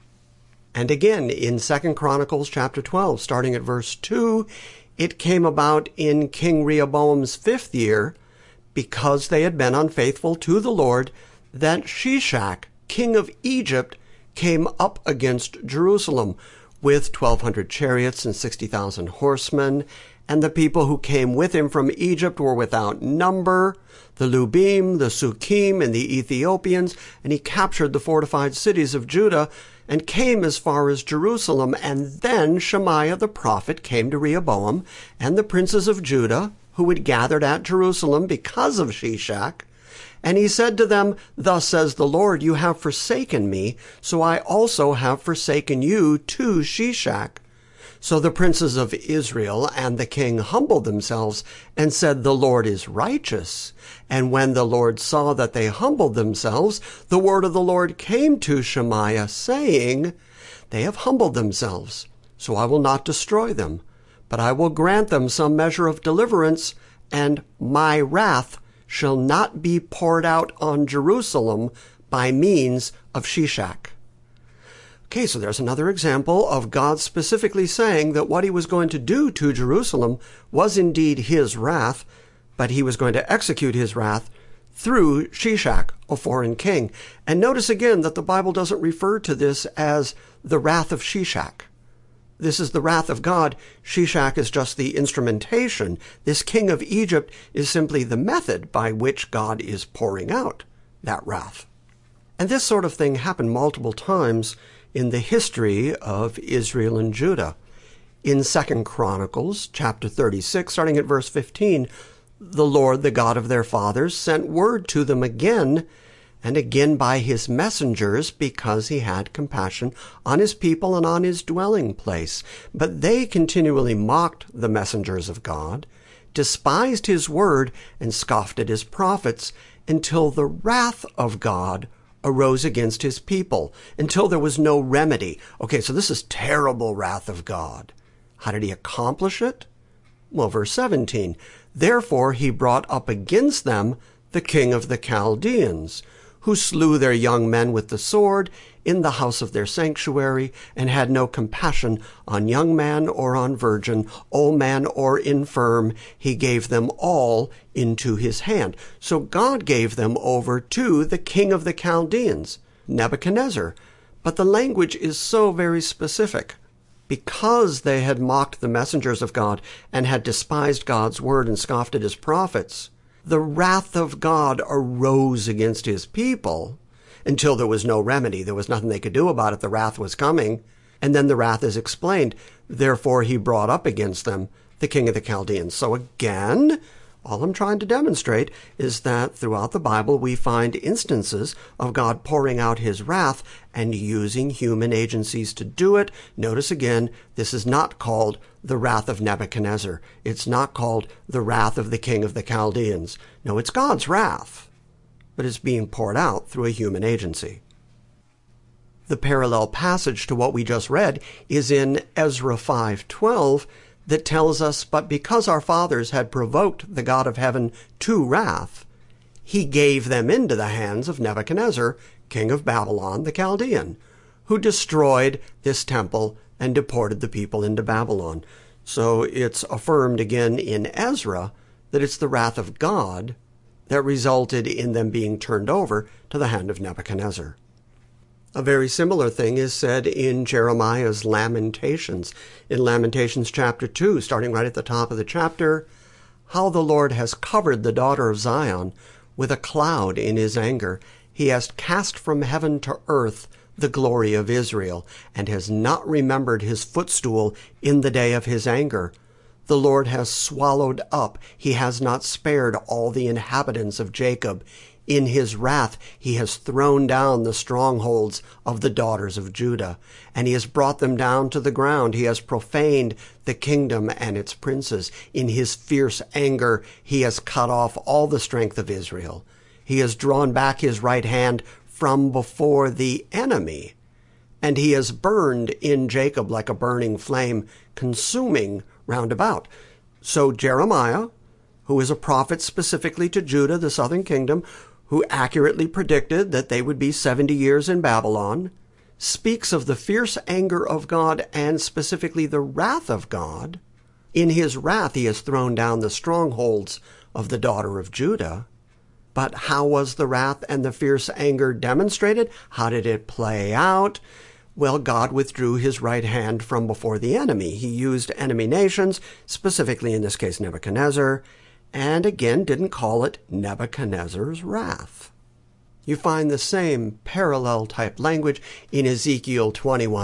And again, in 2 Chronicles chapter 12, starting at verse 2, it came about in King Rehoboam's 5th year, because they had been unfaithful to the Lord, that Shishak, king of Egypt, came up against Jerusalem with 1,200 chariots and 60,000 horsemen, and the people who came with him from Egypt were without number, the Lubim, the Sukkim, and the Ethiopians, and he captured the fortified cities of Judah and came as far as Jerusalem. And then Shemaiah the prophet came to Rehoboam and the princes of Judah, who had gathered at Jerusalem because of Shishak, and he said to them, "Thus says the Lord, you have forsaken me, so I also have forsaken you to Shishak." So the princes of Israel and the king humbled themselves and said, "The Lord is righteous." And when the Lord saw that they humbled themselves, the word of the Lord came to Shemaiah, saying, "They have humbled themselves, so I will not destroy them, but I will grant them some measure of deliverance, and my wrath shall not be poured out on Jerusalem by means of Shishak." Okay, so there's another example of God specifically saying that what he was going to do to Jerusalem was indeed his wrath, but he was going to execute his wrath through Shishak, a foreign king. And notice again that the Bible doesn't refer to this as the wrath of Shishak. This is the wrath of God. Shishak is just the instrumentation. This king of Egypt is simply the method by which God is pouring out that wrath. And this sort of thing happened multiple times in the history of Israel and Judah. In 2 Chronicles chapter 36, starting at verse 15, the Lord, the God of their fathers, sent word to them again and again by his messengers, because he had compassion on his people and on his dwelling place. But they continually mocked the messengers of God, despised his word, and scoffed at his prophets, until the wrath of God arose against his people, until there was no remedy. Okay, so this is terrible wrath of God. How did he accomplish it? Well, verse 17, "Therefore he brought up against them the king of the Chaldeans, who slew their young men with the sword in the house of their sanctuary, and had no compassion on young man or on virgin, old man or infirm. He gave them all into his hand." So God gave them over to the king of the Chaldeans, Nebuchadnezzar. But the language is so very specific. Because they had mocked the messengers of God and had despised God's word and scoffed at his prophets, the wrath of God arose against his people until there was no remedy. There was nothing they could do about it. The wrath was coming. And then the wrath is explained. Therefore he brought up against them the king of the Chaldeans. So again, all I'm trying to demonstrate is that throughout the Bible we find instances of God pouring out his wrath and using human agencies to do it. Notice again, this is not called the wrath of Nebuchadnezzar. It's not called the wrath of the king of the Chaldeans. No, it's God's wrath, but it's being poured out through a human agency. The parallel passage to what we just read is in Ezra 5:12, that tells us, "But because our fathers had provoked the God of heaven to wrath, he gave them into the hands of Nebuchadnezzar, king of Babylon the Chaldean, who destroyed this temple and deported the people into Babylon." So it's affirmed again in Ezra that it's the wrath of God that resulted in them being turned over to the hand of Nebuchadnezzar. A very similar thing is said in Jeremiah's Lamentations. In Lamentations chapter 2, starting right at the top of the chapter, "How the Lord has covered the daughter of Zion with a cloud in his anger. He has cast from heaven to earth the glory of Israel, and has not remembered his footstool in the day of his anger. The Lord has swallowed up, he has not spared all the inhabitants of Jacob. In his wrath he has thrown down the strongholds of the daughters of Judah, and he has brought them down to the ground. He has profaned the kingdom and its princes. In his fierce anger he has cut off all the strength of Israel. He has drawn back his right hand from before the enemy, and he is burned in Jacob like a burning flame, consuming round about. So Jeremiah, who is a prophet specifically to Judah, the southern kingdom, who accurately predicted that they would be 70 years in Babylon, speaks of the fierce anger of God and specifically the wrath of God. In his wrath, he has thrown down the strongholds of the daughter of Judah. But how was the wrath and the fierce anger demonstrated? How did it play out? Well, God withdrew his right hand from before the enemy. He used enemy nations, specifically in this case Nebuchadnezzar, and again didn't call it Nebuchadnezzar's wrath. You find the same parallel type language in Ezekiel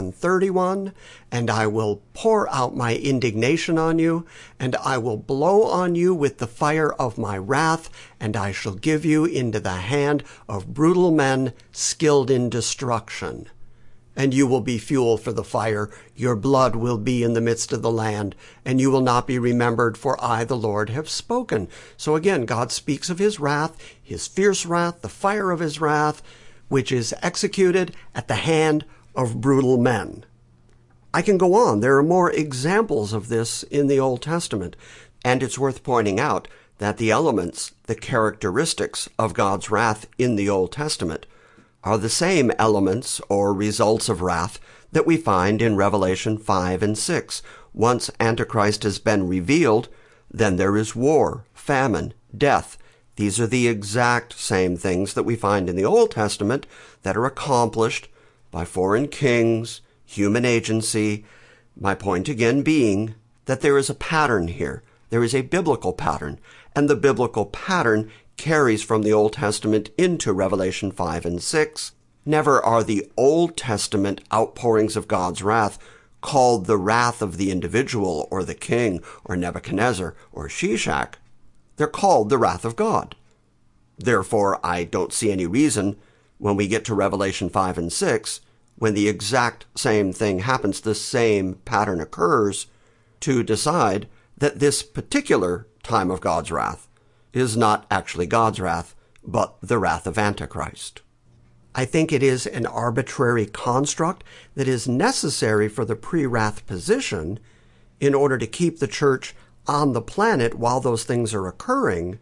21:31, and I will pour out my indignation on you, and I will blow on you with the fire of my wrath, and I shall give you into the hand of brutal men skilled in destruction. And you will be fuel for the fire. Your blood will be in the midst of the land, and you will not be remembered, for I, the Lord, have spoken. So again, God speaks of his wrath, his fierce wrath, the fire of his wrath, which is executed at the hand of brutal men. I can go on. There are more examples of this in the Old Testament, and it's worth pointing out that the elements, the characteristics of God's wrath in the Old Testament are the same elements or results of wrath that we find in Revelation 5 and 6. Once Antichrist has been revealed, then there is war, famine, death. These are the exact same things that we find in the Old Testament that are accomplished by foreign kings, human agency. My point again being that there is a pattern here. There is a biblical pattern, and the biblical pattern carries from the Old Testament into Revelation 5 and 6. Never are the Old Testament outpourings of God's wrath called the wrath of the individual or the king or Nebuchadnezzar or Shishak. They're called the wrath of God. Therefore, I don't see any reason when we get to Revelation 5 and 6, when the exact same thing happens, the same pattern occurs, to decide that this particular time of God's wrath is not actually God's wrath, but the wrath of Antichrist. I think it is an arbitrary construct that is necessary for the pre-wrath position in order to keep the church on the planet while those things are occurring.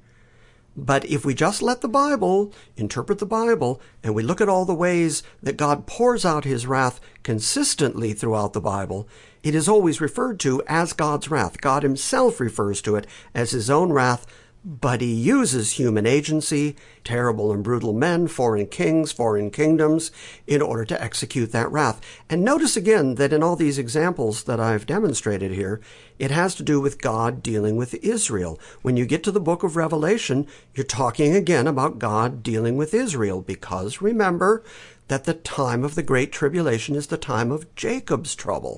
But if we just let the Bible, interpret the Bible, and we look at all the ways that God pours out his wrath consistently throughout the Bible, it is always referred to as God's wrath. God himself refers to it as his own wrath, but he uses human agency, terrible and brutal men, foreign kings, foreign kingdoms, in order to execute that wrath. And notice again that in all these examples that I've demonstrated here, it has to do with God dealing with Israel. When you get to the book of Revelation, you're talking again about God dealing with Israel, because remember that the time of the Great Tribulation is the time of Jacob's trouble.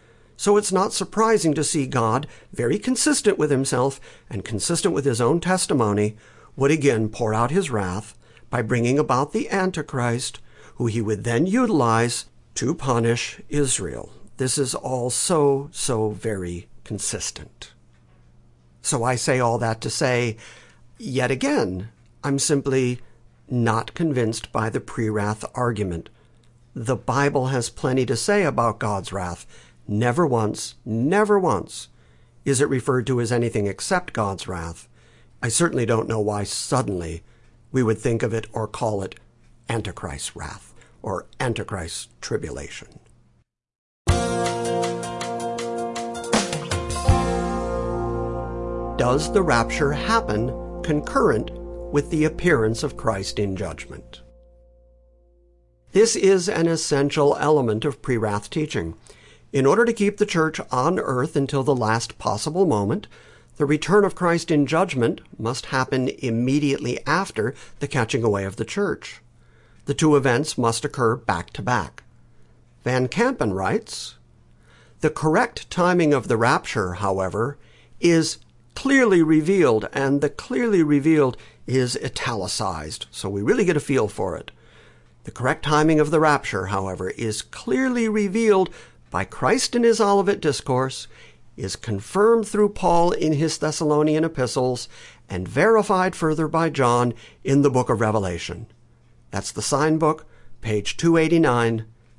So it's not surprising to see God, very consistent with himself and consistent with his own testimony, would again pour out his wrath by bringing about the Antichrist, who he would then utilize to punish Israel. This is all so very consistent. So I say all that to say, yet again, I'm simply not convinced by the pre-wrath argument. The Bible has plenty to say about God's wrath. Never once is it referred to as anything except God's wrath. I certainly don't know why suddenly we would think of it or call it Antichrist's wrath or Antichrist's tribulation. Does the rapture happen concurrent with the appearance of Christ in judgment? This is an essential element of pre-wrath teaching. In order to keep the church on earth until the last possible moment, the return of Christ in judgment must happen immediately after the catching away of the church. The two events must occur back to back. Van Kampen writes, "The correct timing of the rapture, however, is clearly revealed," and the clearly revealed is italicized, so we really get a feel for it. The correct timing of the rapture, however, is clearly revealed by Christ in his Olivet Discourse, is confirmed through Paul in his Thessalonian epistles, and verified further by John in the book of Revelation. That's the sign book, page 289,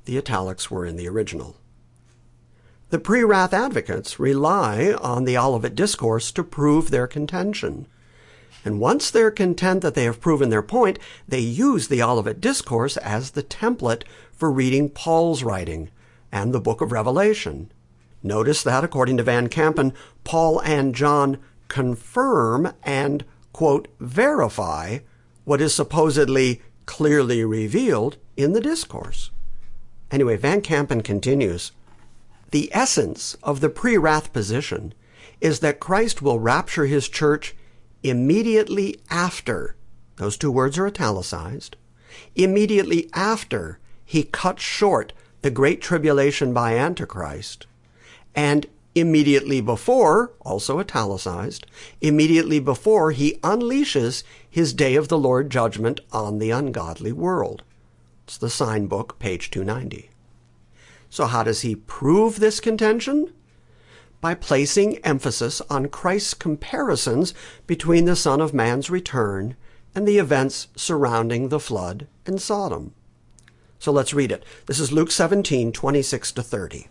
The italics were in the original. The pre-wrath advocates rely on the Olivet Discourse to prove their contention. And once they're content that they have proven their point, they use the Olivet Discourse as the template for reading Paul's writing and the book of Revelation. Notice that, according to Van Kampen, Paul and John confirm and, quote, verify what is supposedly clearly revealed in the discourse. Anyway, Van Kampen continues, the essence of the pre-wrath position is that Christ will rapture his church immediately after, those two words are italicized, immediately after he cuts short the great tribulation by Antichrist, and immediately before, also italicized, immediately before he unleashes his day of the Lord judgment on the ungodly world. It's the sign book, page 290. So how does he prove this contention? By placing emphasis on Christ's comparisons between the Son of Man's return and the events surrounding the flood and Sodom. So let's read it. This is Luke 17, 26-30.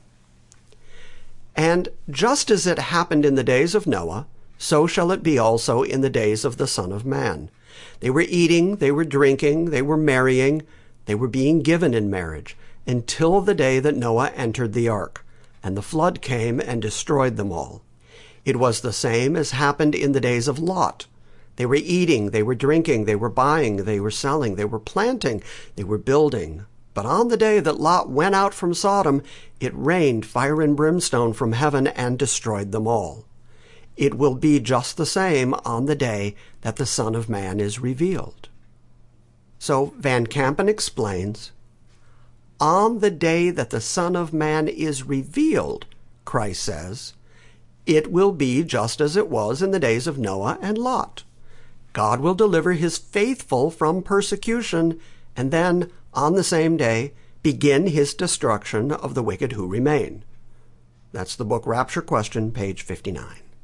And just as it happened in the days of Noah, so shall it be also in the days of the Son of Man. They were eating, they were drinking, they were marrying, they were being given in marriage, until the day that Noah entered the ark, and the flood came and destroyed them all. It was the same as happened in the days of Lot. They were eating, they were drinking, they were buying, they were selling, they were planting, they were building. But on the day that Lot went out from Sodom, it rained fire and brimstone from heaven and destroyed them all. It will be just the same on the day that the Son of Man is revealed. So Van Kampen explains, on the day that the Son of Man is revealed, Christ says, it will be just as it was in the days of Noah and Lot. God will deliver his faithful from persecution, and then, on the same day, begin his destruction of the wicked who remain. That's the book Rapture Question, page 59.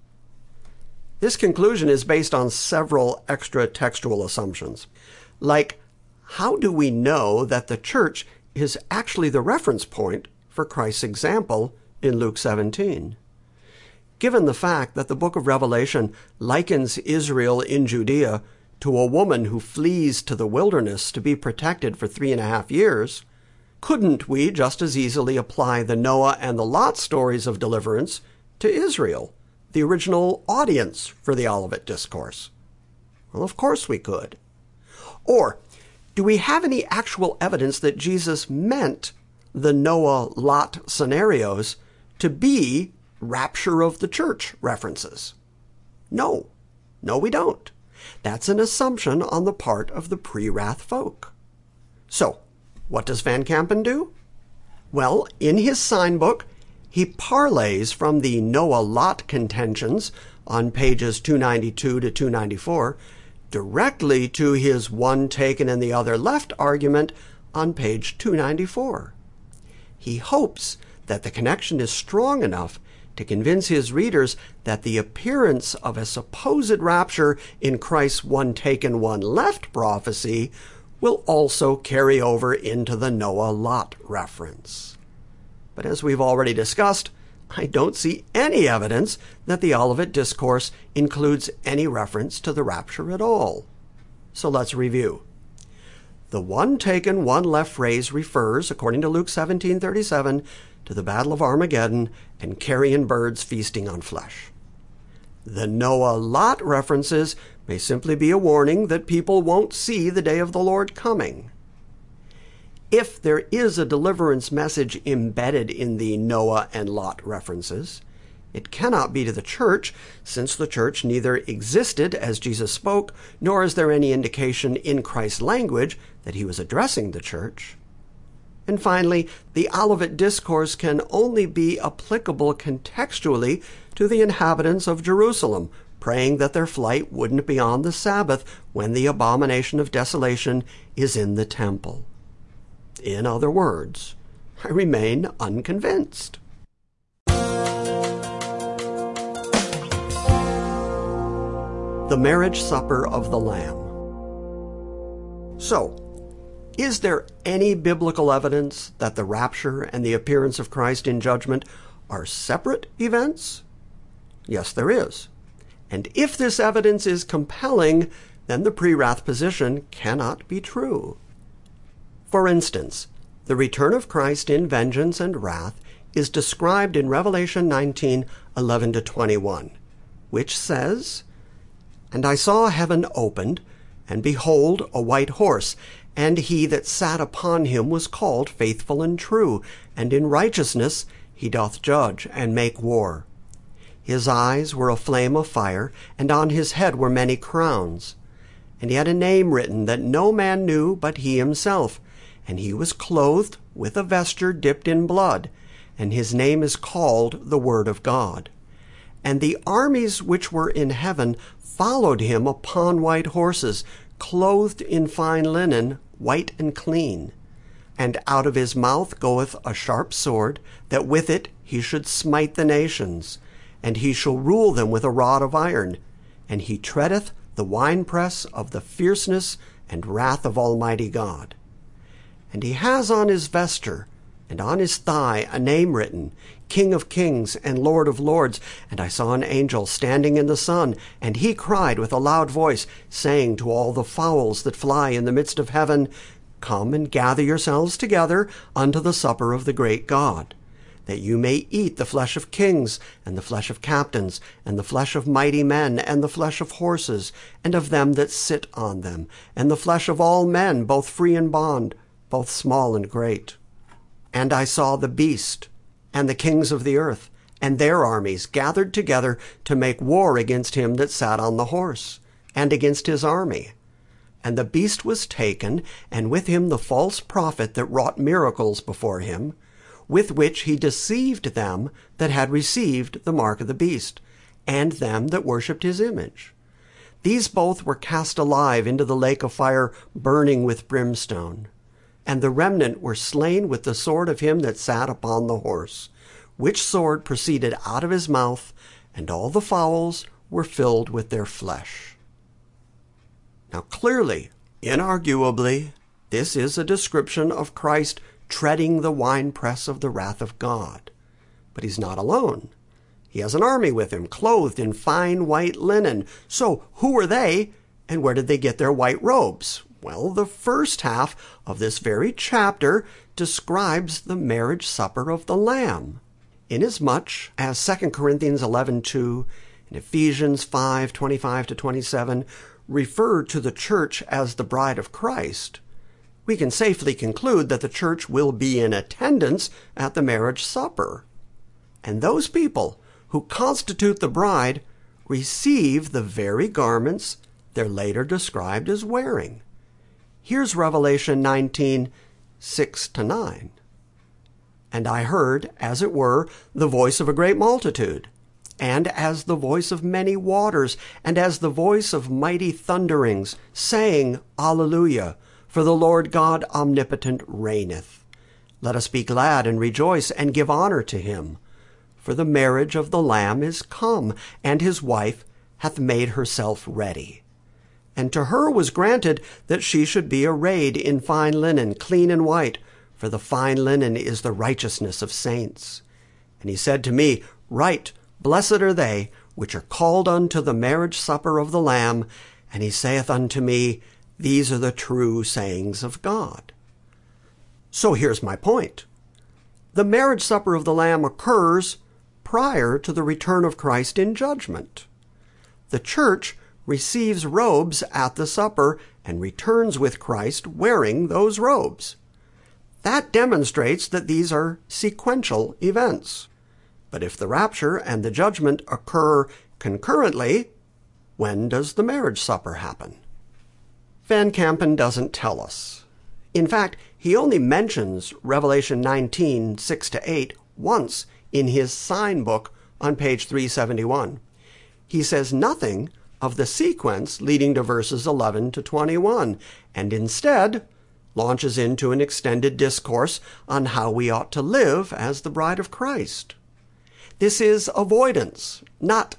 This conclusion is based on several extra textual assumptions, like how do we know that the church is actually the reference point for Christ's example in Luke 17? Given the fact that the book of Revelation likens Israel in Judea to a woman who flees to the wilderness to be protected for 3.5 years, couldn't we just as easily apply the Noah and the Lot stories of deliverance to Israel, the original audience for the Olivet Discourse? Well, of course we could. Or, do we have any actual evidence that Jesus meant the Noah-Lot scenarios to be rapture of the church references? No. No, we don't. That's an assumption on the part of the pre-wrath folk. So, what does Van Kampen do? Well, in his sign book, he parlays from the Noah-Lot contentions on pages 292 to 294 directly to his one taken and the other left argument on page 294. He hopes that the connection is strong enough to convince his readers that the appearance of a supposed rapture in Christ's one taken, one left prophecy will also carry over into the Noah-Lot reference. But as we've already discussed, I don't see any evidence that the Olivet Discourse includes any reference to the rapture at all. So let's review. The one taken, one left phrase refers, according to Luke 17:37, to the Battle of Armageddon and carrion birds feasting on flesh. The Noah-Lot references may simply be a warning that people won't see the day of the Lord coming. If there is a deliverance message embedded in the Noah and Lot references, it cannot be to the church, since the church neither existed as Jesus spoke, nor is there any indication in Christ's language that he was addressing the church. And finally, the Olivet Discourse can only be applicable contextually to the inhabitants of Jerusalem, praying that their flight wouldn't be on the Sabbath when the abomination of desolation is in the temple. In other words, I remain unconvinced. The Marriage Supper of the Lamb. So, Is there any biblical evidence that the rapture and the appearance of Christ in judgment are separate events? Yes, there is. And if this evidence is compelling, then the pre-wrath position cannot be true. For instance, the return of Christ in vengeance and wrath is described in Revelation 19:11-21, which says, "And I saw heaven opened, and behold, a white horse, and he that sat upon him was called Faithful and True, and in righteousness he doth judge and make war. His eyes were a flame of fire, and on his head were many crowns. And he had a name written that no man knew but he himself, and he was clothed with a vesture dipped in blood, and his name is called the Word of God. And the armies which were in heaven followed him upon white horses, clothed in fine linen, white and clean. And out of his mouth goeth a sharp sword, that with it he should smite the nations. And he shall rule them with a rod of iron. And he treadeth the winepress of the fierceness and wrath of Almighty God. And he has on his vesture and on his thigh a name written, King of Kings and Lord of Lords. And I saw an angel standing in the sun, and he cried with a loud voice, saying to all the fowls that fly in the midst of heaven, Come and gather yourselves together unto the supper of the great God, that you may eat the flesh of kings, and the flesh of captains, and the flesh of mighty men, and the flesh of horses, and of them that sit on them, and the flesh of all men, both free and bond, both small and great. And I saw the beast, and the kings of the earth, and their armies gathered together to make war against him that sat on the horse, and against his army. And the beast was taken, and with him the false prophet that wrought miracles before him, with which he deceived them that had received the mark of the beast, and them that worshipped his image. These both were cast alive into the lake of fire burning with brimstone. And the remnant were slain with the sword of him that sat upon the horse, which sword proceeded out of his mouth, and all the fowls were filled with their flesh." Now clearly, inarguably, this is a description of Christ treading the winepress of the wrath of God. But he's not alone. He has an army with him, clothed in fine white linen. So who were they, and where did they get their white robes? Well, the first half of this very chapter describes the marriage supper of the Lamb, inasmuch as 2 Corinthians 11:2 and Ephesians 5:25-27 refer to the church as the bride of Christ. We can safely conclude that the church will be in attendance at the marriage supper. And those people who constitute the bride receive the very garments they're later described as wearing. Here's Revelation 19:6-9. "And I heard, as it were, the voice of a great multitude, and as the voice of many waters, and as the voice of mighty thunderings, saying, Alleluia, for the Lord God omnipotent reigneth. Let us be glad and rejoice, and give honor to him. For the marriage of the Lamb is come, and his wife hath made herself ready. And to her was granted that she should be arrayed in fine linen, clean and white, for the fine linen is the righteousness of saints. And he said to me, Right, blessed are they which are called unto the marriage supper of the Lamb. And he saith unto me, These are the true sayings of God." So here's my point. The marriage supper of the Lamb occurs prior to the return of Christ in judgment. The church receives robes at the supper and returns with Christ wearing those robes. That demonstrates that these are sequential events. But if the rapture and the judgment occur concurrently, when does the marriage supper happen? Van Kampen doesn't tell us. In fact, he only mentions Revelation 19:6-8 once in his sign book on page 371. He says nothing of the sequence leading to verses 11-21, and instead launches into an extended discourse on how we ought to live as the bride of Christ. This is avoidance, not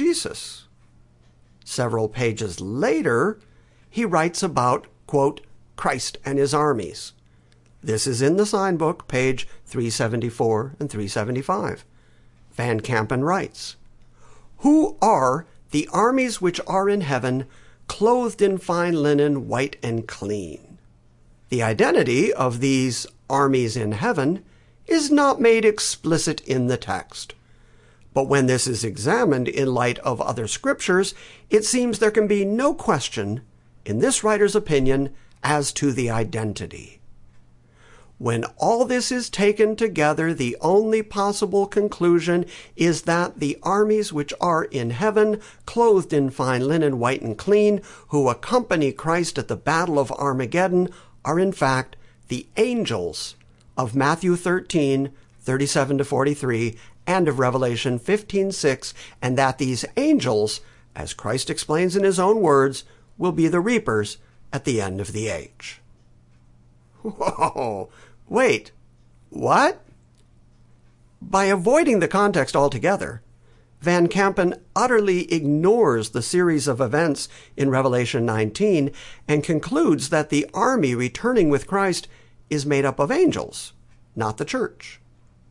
exegesis. Several pages later, he writes about, quote, Christ and his armies. This is in the sign book, page 374 and 375. Van Kampen writes, "Who are the armies which are in heaven, clothed in fine linen, white and clean?" The identity of these armies in heaven is not made explicit in the text. But when this is examined in light of other scriptures, it seems there can be no question, in this writer's opinion, as to the identity. When all this is taken together, the only possible conclusion is that the armies which are in heaven, clothed in fine linen, white and clean, who accompany Christ at the Battle of Armageddon, are in fact the angels of Matthew 13, 37 to 43, and of Revelation 15:6, and that these angels, as Christ explains in his own words, will be the reapers at the end of the age. Whoa, wait, what? By avoiding the context altogether, Van Kampen utterly ignores the series of events in Revelation 19 and concludes that the army returning with Christ is made up of angels, not the church.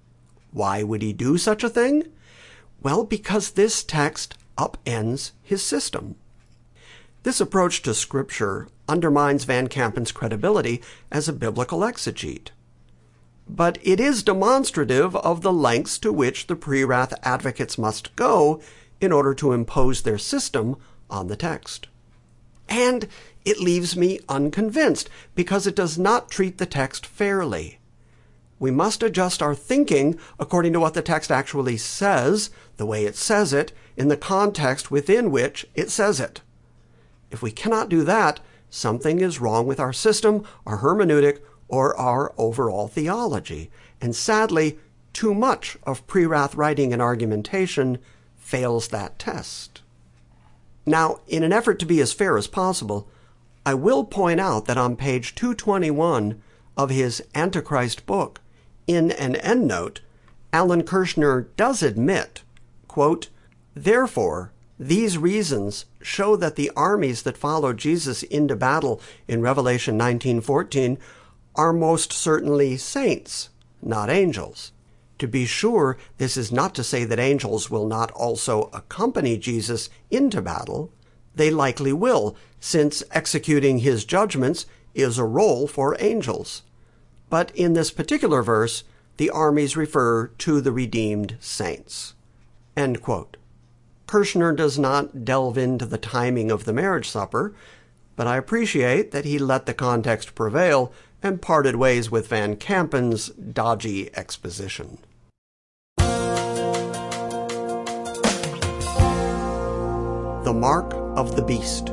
Why would he do such a thing? Well, because this text upends his system. This approach to Scripture undermines Van Kampen's credibility as a biblical exegete. But it is demonstrative of the lengths to which the pre-wrath advocates must go in order to impose their system on the text. And it leaves me unconvinced because it does not treat the text fairly. We must adjust our thinking according to what the text actually says, the way it says it, in the context within which it says it. If we cannot do that, something is wrong with our system, our hermeneutic, or our overall theology. And sadly, too much of pre-wrath writing and argumentation fails that test. Now, in an effort to be as fair as possible, I will point out that on page 221 of his Antichrist book, in an endnote, Alan Kirshner does admit, quote, "Therefore, these reasons show that the armies that follow Jesus into battle in Revelation 19:14 are most certainly saints, not angels. To be sure, this is not to say that angels will not also accompany Jesus into battle. They likely will, since executing his judgments is a role for angels. But in this particular verse, the armies refer to the redeemed saints." End quote. Kirshner does not delve into the timing of the marriage supper, but I appreciate that he let the context prevail and parted ways with Van Kampen's dodgy exposition. The Mark of the Beast.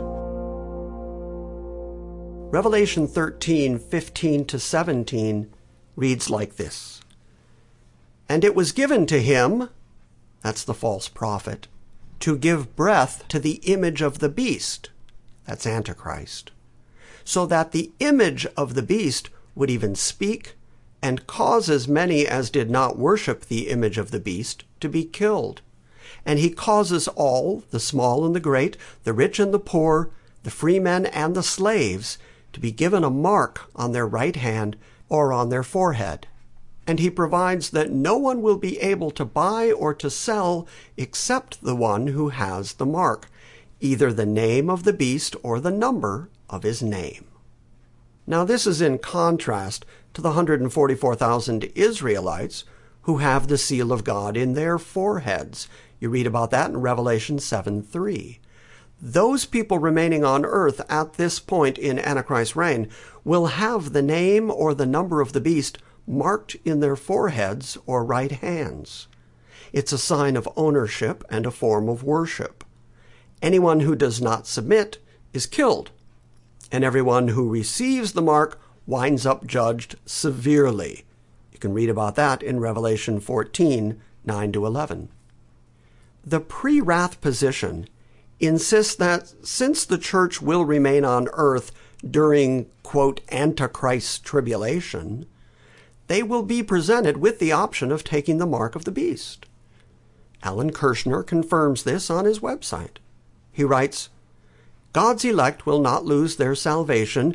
Revelation 13:15-17 reads like this. "And it was given to him," that's the false prophet, "to give breath to the image of the beast," that's Antichrist, "so that the image of the beast would even speak and cause as many as did not worship the image of the beast to be killed. And he causes all, the small and the great, the rich and the poor, the free men and the slaves, to be given a mark on their right hand or on their forehead. And he provides that no one will be able to buy or to sell except the one who has the mark, either the name of the beast or the number of his name." Now this is in contrast to the 144,000 Israelites who have the seal of God in their foreheads. You read about that in Revelation 7:3. Those people remaining on earth at this point in Antichrist's reign will have the name or the number of the beast marked in their foreheads or right hands. It's a sign of ownership and a form of worship. Anyone who does not submit is killed, and everyone who receives the mark winds up judged severely. You can read about that in Revelation 14:9-11. The pre-wrath position insists that since the church will remain on earth during, quote, Antichrist's tribulation, they will be presented with the option of taking the mark of the beast. Alan Kirshner confirms this on his website. He writes, "God's elect will not lose their salvation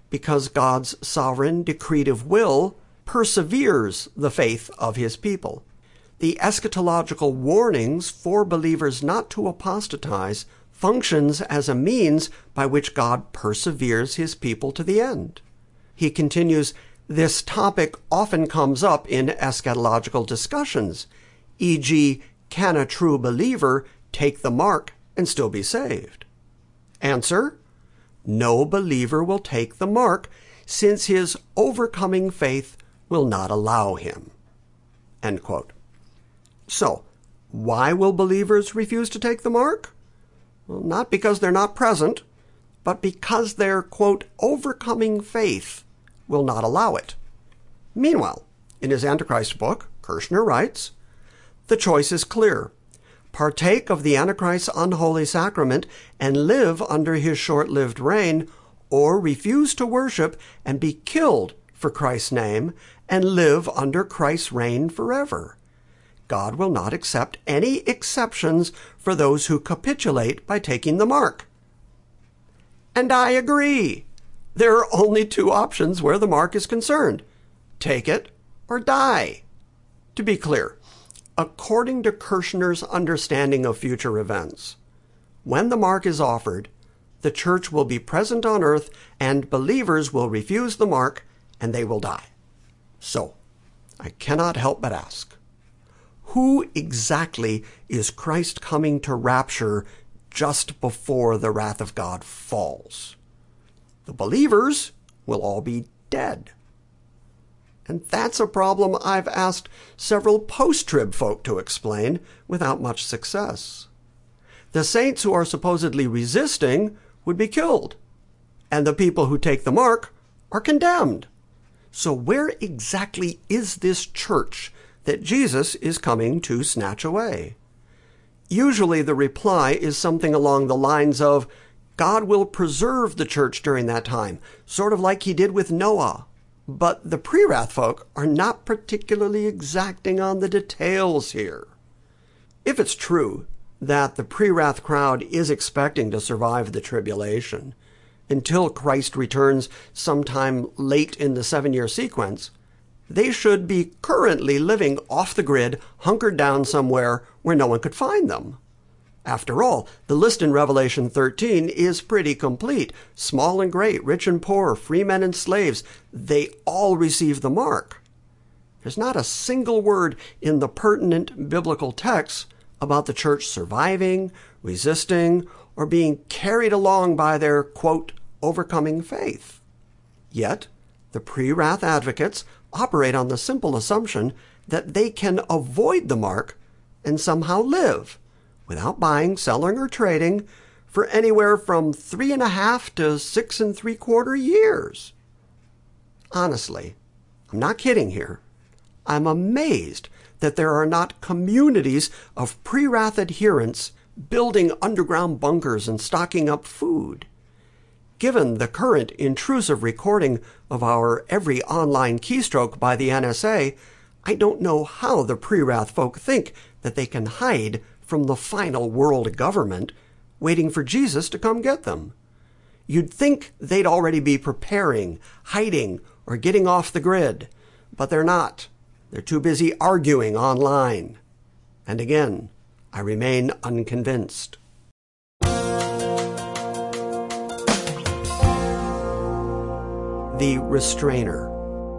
because God's sovereign decretive will perseveres the faith of his people. The eschatological warnings for believers not to apostatize functions as a means by which God perseveres his people to the end. He continues, this topic often comes up in eschatological discussions, e.g., can a true believer take the mark and still be saved? Answer, no believer will take the mark, since his overcoming faith will not allow him. End quote. So, why will believers refuse to take the mark? Well, not because they're not present, but because their, quote, overcoming faith will not allow it. Meanwhile, in his Antichrist book, Kirshner writes, the choice is clear. Partake of the Antichrist's unholy sacrament and live under his short-lived reign, or refuse to worship and be killed for Christ's name and live under Christ's reign forever. God will not accept any exceptions for those who capitulate by taking the mark. And I agree. There are only two options where the mark is concerned. Take it or die. To be clear, according to Kirshner's understanding of future events, when the mark is offered, the church will be present on earth and believers will refuse the mark and they will die. So, I cannot help but ask, who exactly is Christ coming to rapture just before the wrath of God falls? The believers will all be dead. And that's a problem I've asked several post-trib folk to explain without much success. The saints who are supposedly resisting would be killed, and the people who take the mark are condemned. So where exactly is this church that Jesus is coming to snatch away? Usually the reply is something along the lines of, God will preserve the church during that time, sort of like he did with Noah. But the pre-wrath folk are not particularly exacting on the details here. If it's true that the pre-wrath crowd is expecting to survive the tribulation until Christ returns sometime late in the 7-year sequence, they should be currently living off the grid, hunkered down somewhere where no one could find them. After all, the list in Revelation 13 is pretty complete. Small and great, rich and poor, free men and slaves, they all receive the mark. There's not a single word in the pertinent biblical texts about the church surviving, resisting, or being carried along by their, quote, overcoming faith. Yet, the pre-wrath advocates operate on the simple assumption that they can avoid the mark and somehow live without buying, selling, or trading for anywhere from 3.5 to 6 3/4 years. Honestly, I'm not kidding here. I'm amazed that there are not communities of pre-wrath adherents building underground bunkers and stocking up food. Given the current intrusive recording of our every online keystroke by the NSA, I don't know how the pre-wrath folk think that they can hide from the final world government waiting for Jesus to come get them. You'd think they'd already be preparing, hiding, or getting off the grid, but they're not. They're too busy arguing online. And again, I remain unconvinced. The restrainer.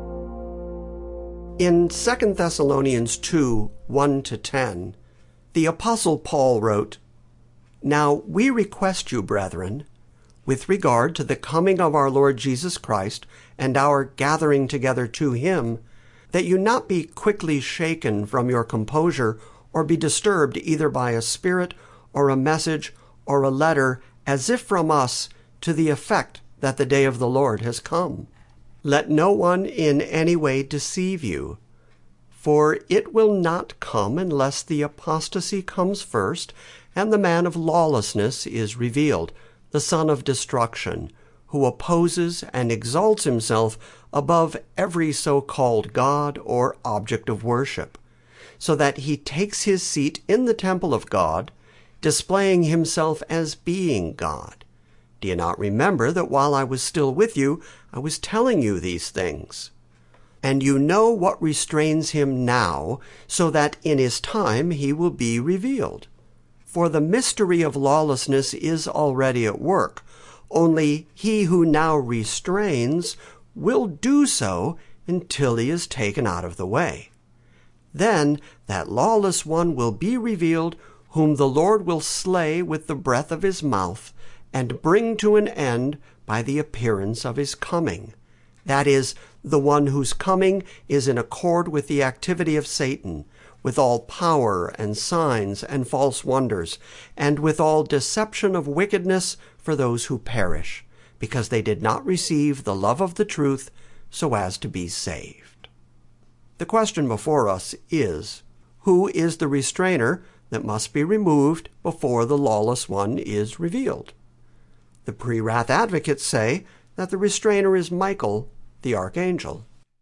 In 2 Thessalonians 2, 1-10, the Apostle Paul wrote, Now we request you, brethren, with regard to the coming of our Lord Jesus Christ and our gathering together to him, that you not be quickly shaken from your composure or be disturbed either by a spirit or a message or a letter as if from us to the effect that the day of the Lord has come. Let no one in any way deceive you, for it will not come unless the apostasy comes first, and the man of lawlessness is revealed, the son of destruction, who opposes and exalts himself above every so-called God or object of worship, so that he takes his seat in the temple of God, displaying himself as being God. Do you not remember that while I was still with you, I was telling you these things? And you know what restrains him now, so that in his time he will be revealed. For the mystery of lawlessness is already at work. Only he who now restrains will do so until he is taken out of the way. Then that lawless one will be revealed, whom the Lord will slay with the breath of his mouth, and bring to an end by the appearance of his coming. That is, the one whose coming is in accord with the activity of Satan, with all power and signs and false wonders, and with all deception of wickedness for those who perish, because they did not receive the love of the truth so as to be saved. The question before us is, who is the restrainer that must be removed before the lawless one is revealed? The pre-wrath advocates say that the restrainer is Michael, the archangel.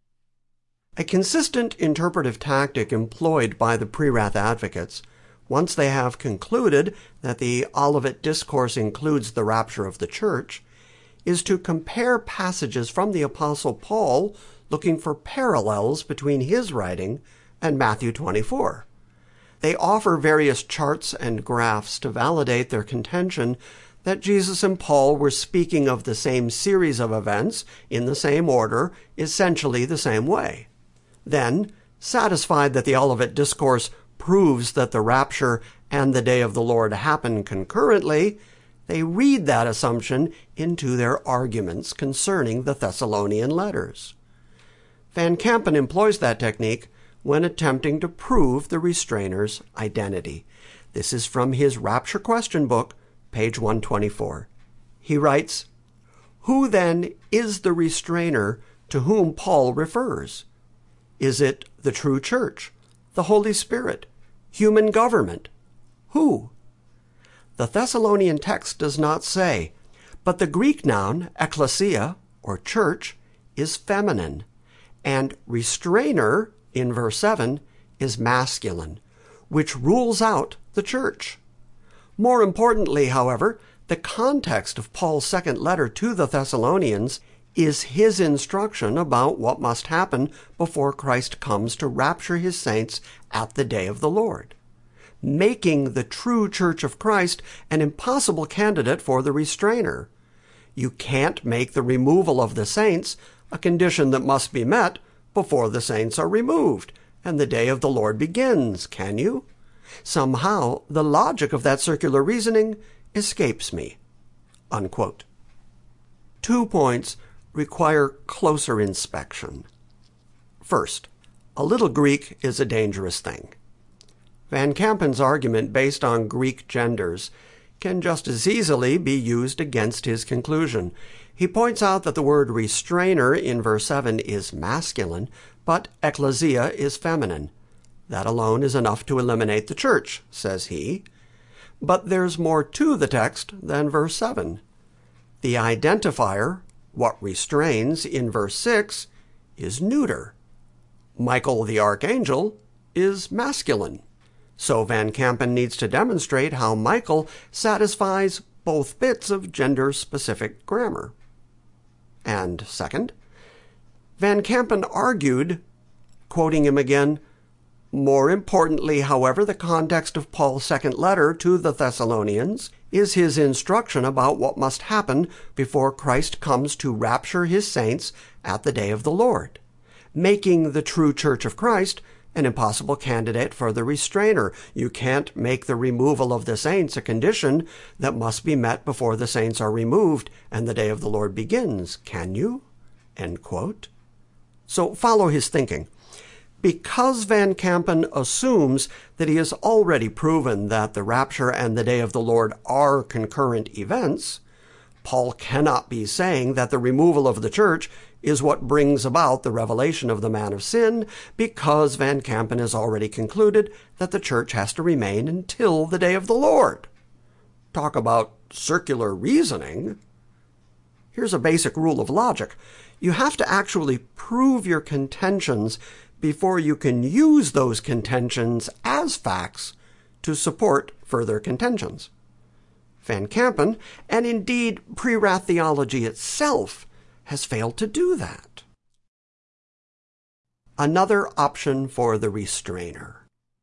A consistent interpretive tactic employed by the pre-wrath advocates, once they have concluded that the Olivet Discourse includes the rapture of the church, is to compare passages from the Apostle Paul looking for parallels between his writing and Matthew 24. They offer various charts and graphs to validate their contention that Jesus and Paul were speaking of the same series of events in the same order, essentially the same way. Then, satisfied that the Olivet Discourse proves that the rapture and the day of the Lord happen concurrently, they read that assumption into their arguments concerning the Thessalonian letters. Van Kampen employs that technique when attempting to prove the restrainer's identity. This is from his Rapture Question book, page 124. He writes, "Who then is the restrainer to whom Paul refers? Is it the true church, the Holy Spirit, human government? Who?" The Thessalonian text does not say, but the Greek noun ekklesia, or church, is feminine, and restrainer, in verse 7, is masculine, which rules out the church. More importantly, however, the context of Paul's second letter to the Thessalonians is his instruction about what must happen before Christ comes to rapture his saints at the day of the Lord, making the true church of Christ an impossible candidate for the restrainer. You can't make the removal of the saints a condition that must be met before the saints are removed and the day of the Lord begins, can you? Somehow, the logic of that circular reasoning escapes me." Unquote. 2 points require closer inspection. First, a little Greek is a dangerous thing. Van Kampen's argument based on Greek genders can just as easily be used against his conclusion. He points out that the word restrainer in verse 7 is masculine, but ekklesia is feminine. That alone is enough to eliminate the church, says he. But there's more to the text than verse 7. The identifier, what restrains, in verse 6, is neuter. Michael the archangel is masculine. So Van Kampen needs to demonstrate how Michael satisfies both bits of gender-specific grammar. And second, Van Kampen argued, quoting him again, "More importantly, however, the context of Paul's second letter to the Thessalonians is his instruction about what must happen before Christ comes to rapture his saints at the day of the Lord, making the true church of Christ an impossible candidate for the restrainer. You can't make the removal of the saints a condition that must be met before the saints are removed and the day of the Lord begins, can you?" End quote. So follow his thinking. Because Van Kampen assumes that he has already proven that the rapture and the day of the Lord are concurrent events, Paul cannot be saying that the removal of the church is what brings about the revelation of the man of sin, because Van Kampen has already concluded that the church has to remain until the day of the Lord. Talk about circular reasoning. Here's a basic rule of logic. You have to actually prove your contentions before you can use those contentions as facts to support further contentions. Van Kampen, and indeed pre-wrath theology itself has failed to do that. Another option for the restrainer.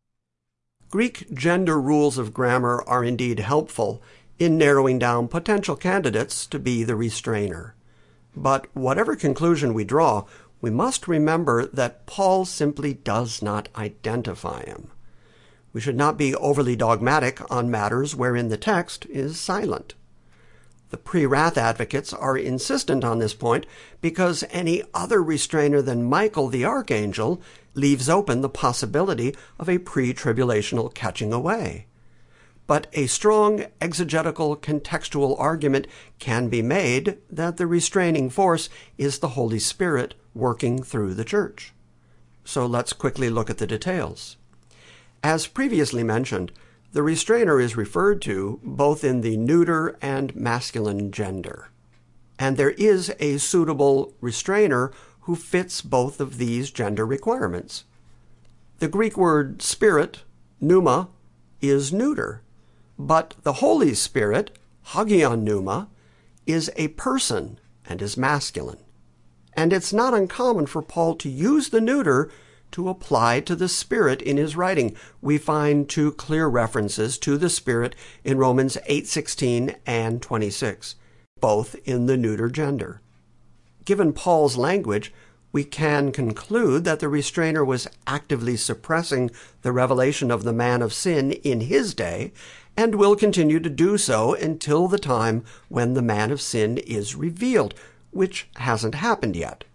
Greek gender rules of grammar are indeed helpful in narrowing down potential candidates to be the restrainer. But whatever conclusion we draw, we must remember that Paul simply does not identify him. We should not be overly dogmatic on matters wherein the text is silent. The pre-wrath advocates are insistent on this point because any other restrainer than Michael the archangel leaves open the possibility of a pre-tribulational catching away. But a strong exegetical contextual argument can be made that the restraining force is the Holy Spirit working through the church. So let's quickly look at the details. As previously mentioned, the restrainer is referred to both in the neuter and masculine gender. And there is a suitable restrainer who fits both of these gender requirements. The Greek word spirit, pneuma, is neuter, but the Holy Spirit, hagion pneuma, is a person and is masculine. And it's not uncommon for Paul to use the neuter to apply to the Spirit in his writing. We find two clear references to the Spirit in Romans 8:16 and 26, both in the neuter gender. Given Paul's language, we can conclude that the restrainer was actively suppressing the revelation of the man of sin in his day, and will continue to do so until the time when the man of sin is revealed, which hasn't happened yet.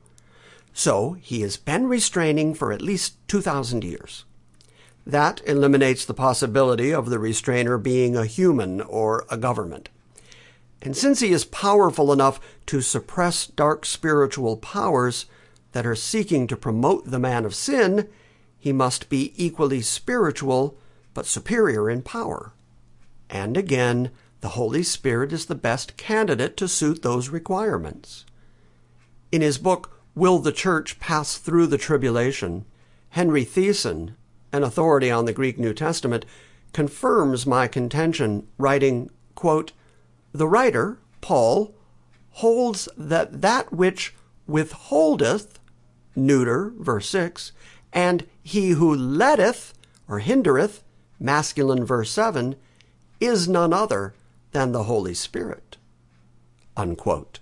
So he has been restraining for at least 2,000 years. That eliminates the possibility of the restrainer being a human or a government. And since he is powerful enough to suppress dark spiritual powers that are seeking to promote the man of sin, he must be equally spiritual but superior in power. And again, the Holy Spirit is the best candidate to suit those requirements. In his book, Will the Church Pass Through the Tribulation?, Henry Thiessen, an authority on the Greek New Testament, confirms my contention, writing, quote, "The writer, Paul, holds that which withholdeth," neuter, verse 6, "and he who letteth, or hindereth," masculine, verse 7, "is none other than the Holy Spirit," unquote.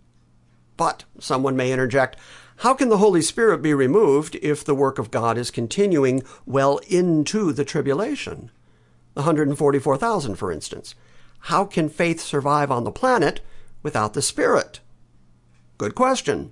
But someone may interject, how can the Holy Spirit be removed if the work of God is continuing well into the tribulation? The 144,000, for instance. How can faith survive on the planet without the Spirit? Good question.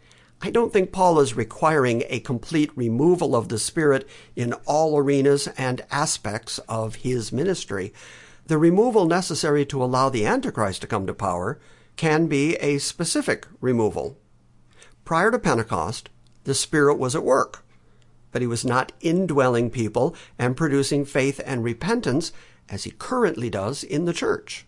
I don't think Paul is requiring a complete removal of the Spirit in all arenas and aspects of his ministry. The removal necessary to allow the Antichrist to come to power can be a specific removal. Prior to Pentecost, the Spirit was at work, but he was not indwelling people and producing faith and repentance as he currently does in the church.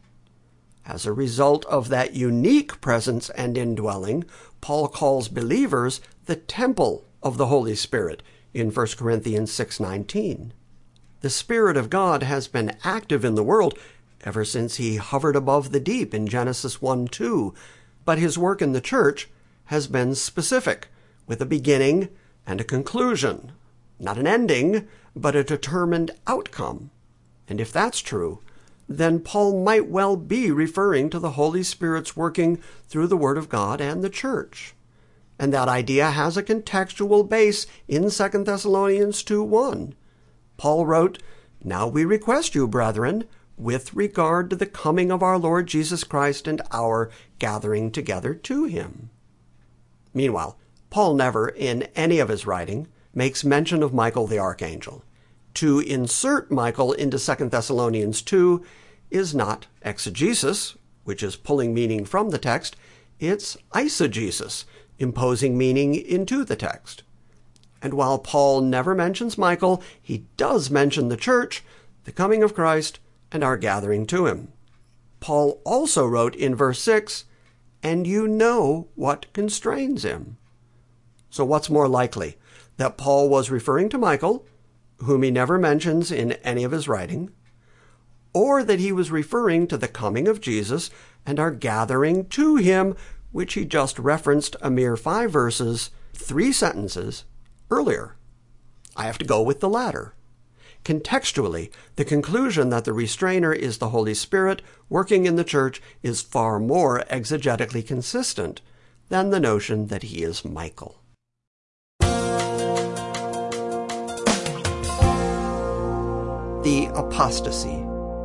As a result of that unique presence and indwelling, Paul calls believers the temple of the Holy Spirit in 1 Corinthians 6:19. The Spirit of God has been active in the world ever since he hovered above the deep in Genesis 1:2, but his work in the church has been specific, with a beginning and a conclusion. Not an ending, but a determined outcome. And if that's true, then Paul might well be referring to the Holy Spirit's working through the Word of God and the church. And that idea has a contextual base in 2 Thessalonians 2:1. Paul wrote, "Now we request you, brethren, with regard to the coming of our Lord Jesus Christ and our gathering together to him." Meanwhile, Paul never, in any of his writing, makes mention of Michael the archangel. To insert Michael into 2 Thessalonians 2 is not exegesis, which is pulling meaning from the text, it's eisegesis, imposing meaning into the text. And while Paul never mentions Michael, he does mention the church, the coming of Christ, and our gathering to him. Paul also wrote in verse 6, "And you know what constrains him." So what's more likely, that Paul was referring to Michael, whom he never mentions in any of his writing, or that he was referring to the coming of Jesus and our gathering to him, which he just referenced a mere 5 verses, 3 sentences earlier. I have to go with the latter. Contextually, the conclusion that the restrainer is the Holy Spirit working in the church is far more exegetically consistent than the notion that he is Michael. The apostasy.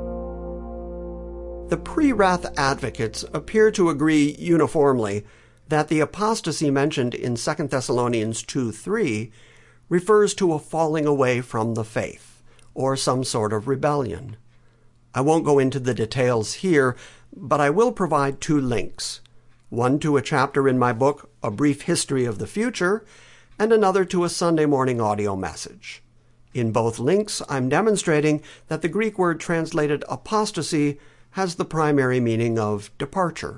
The pre-wrath advocates appear to agree uniformly that the apostasy mentioned in 2 Thessalonians 2:3 refers to a falling away from the faith, or some sort of rebellion. I won't go into the details here, but I will provide 2 links, one to a chapter in my book, A Brief History of the Future, and another to a Sunday morning audio message. In both links, I'm demonstrating that the Greek word translated apostasy has the primary meaning of departure.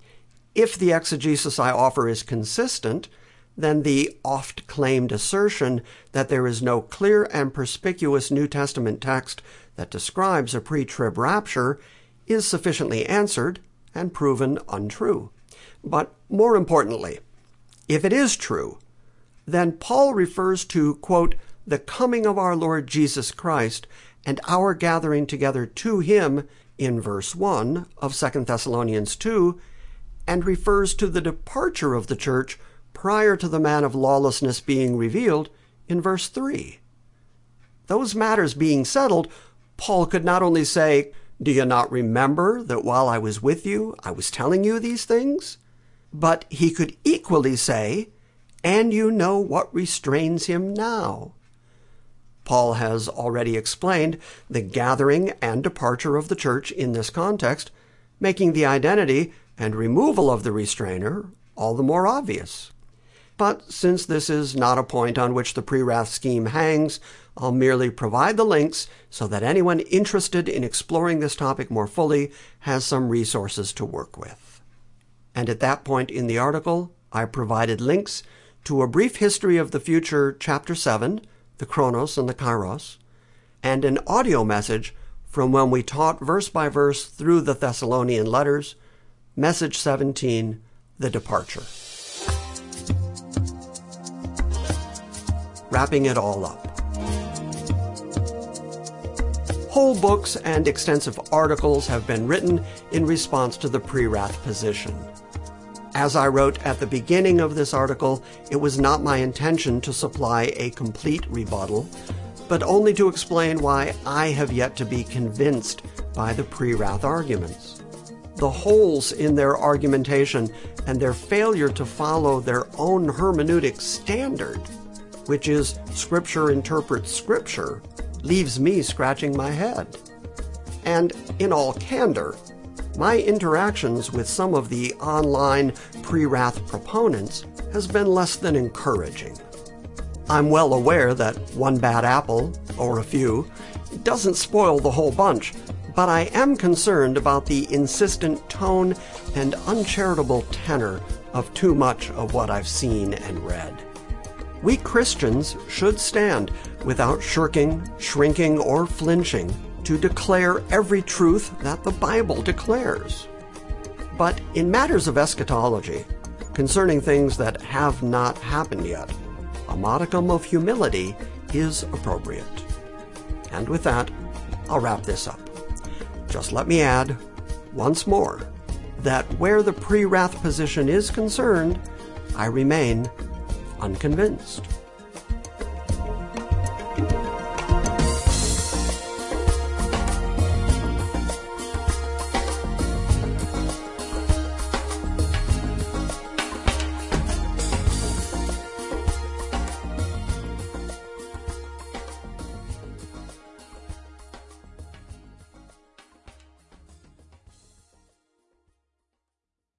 If the exegesis I offer is consistent, then the oft-claimed assertion that there is no clear and perspicuous New Testament text that describes a pre-trib rapture is sufficiently answered and proven untrue. But more importantly, if it is true, then Paul refers to, quote, the coming of our Lord Jesus Christ and our gathering together to him in verse 1 of 2 Thessalonians 2, and refers to the departure of the church prior to the man of lawlessness being revealed in verse 3. Those matters being settled, Paul could not only say, do you not remember that while I was with you, I was telling you these things? But he could equally say, and you know what restrains him now. Paul has already explained the gathering and departure of the church in this context, making the identity and removal of the restrainer all the more obvious. But since this is not a point on which the pre-wrath scheme hangs, I'll merely provide the links so that anyone interested in exploring this topic more fully has some resources to work with. And at that point in the article, I provided links to A Brief History of the Future, Chapter 7, the Chronos and the Kairos, and an audio message from when we taught verse by verse through the Thessalonian letters, Message 17, The Departure. Wrapping it all up. Whole books and extensive articles have been written in response to the pre-wrath position. As I wrote at the beginning of this article, it was not my intention to supply a complete rebuttal, but only to explain why I have yet to be convinced by the pre-wrath arguments. The holes in their argumentation and their failure to follow their own hermeneutic standard, which is Scripture interprets Scripture, leaves me scratching my head. And in all candor, my interactions with some of the online pre-wrath proponents has been less than encouraging. I'm well aware that one bad apple, or a few, doesn't spoil the whole bunch, but I am concerned about the insistent tone and uncharitable tenor of too much of what I've seen and read. We Christians should stand without shirking, shrinking, or flinching to declare every truth that the Bible declares. But in matters of eschatology, concerning things that have not happened yet, a modicum of humility is appropriate. And with that, I'll wrap this up. Just let me add, once more, that where the pre-wrath position is concerned, I remain unconvinced.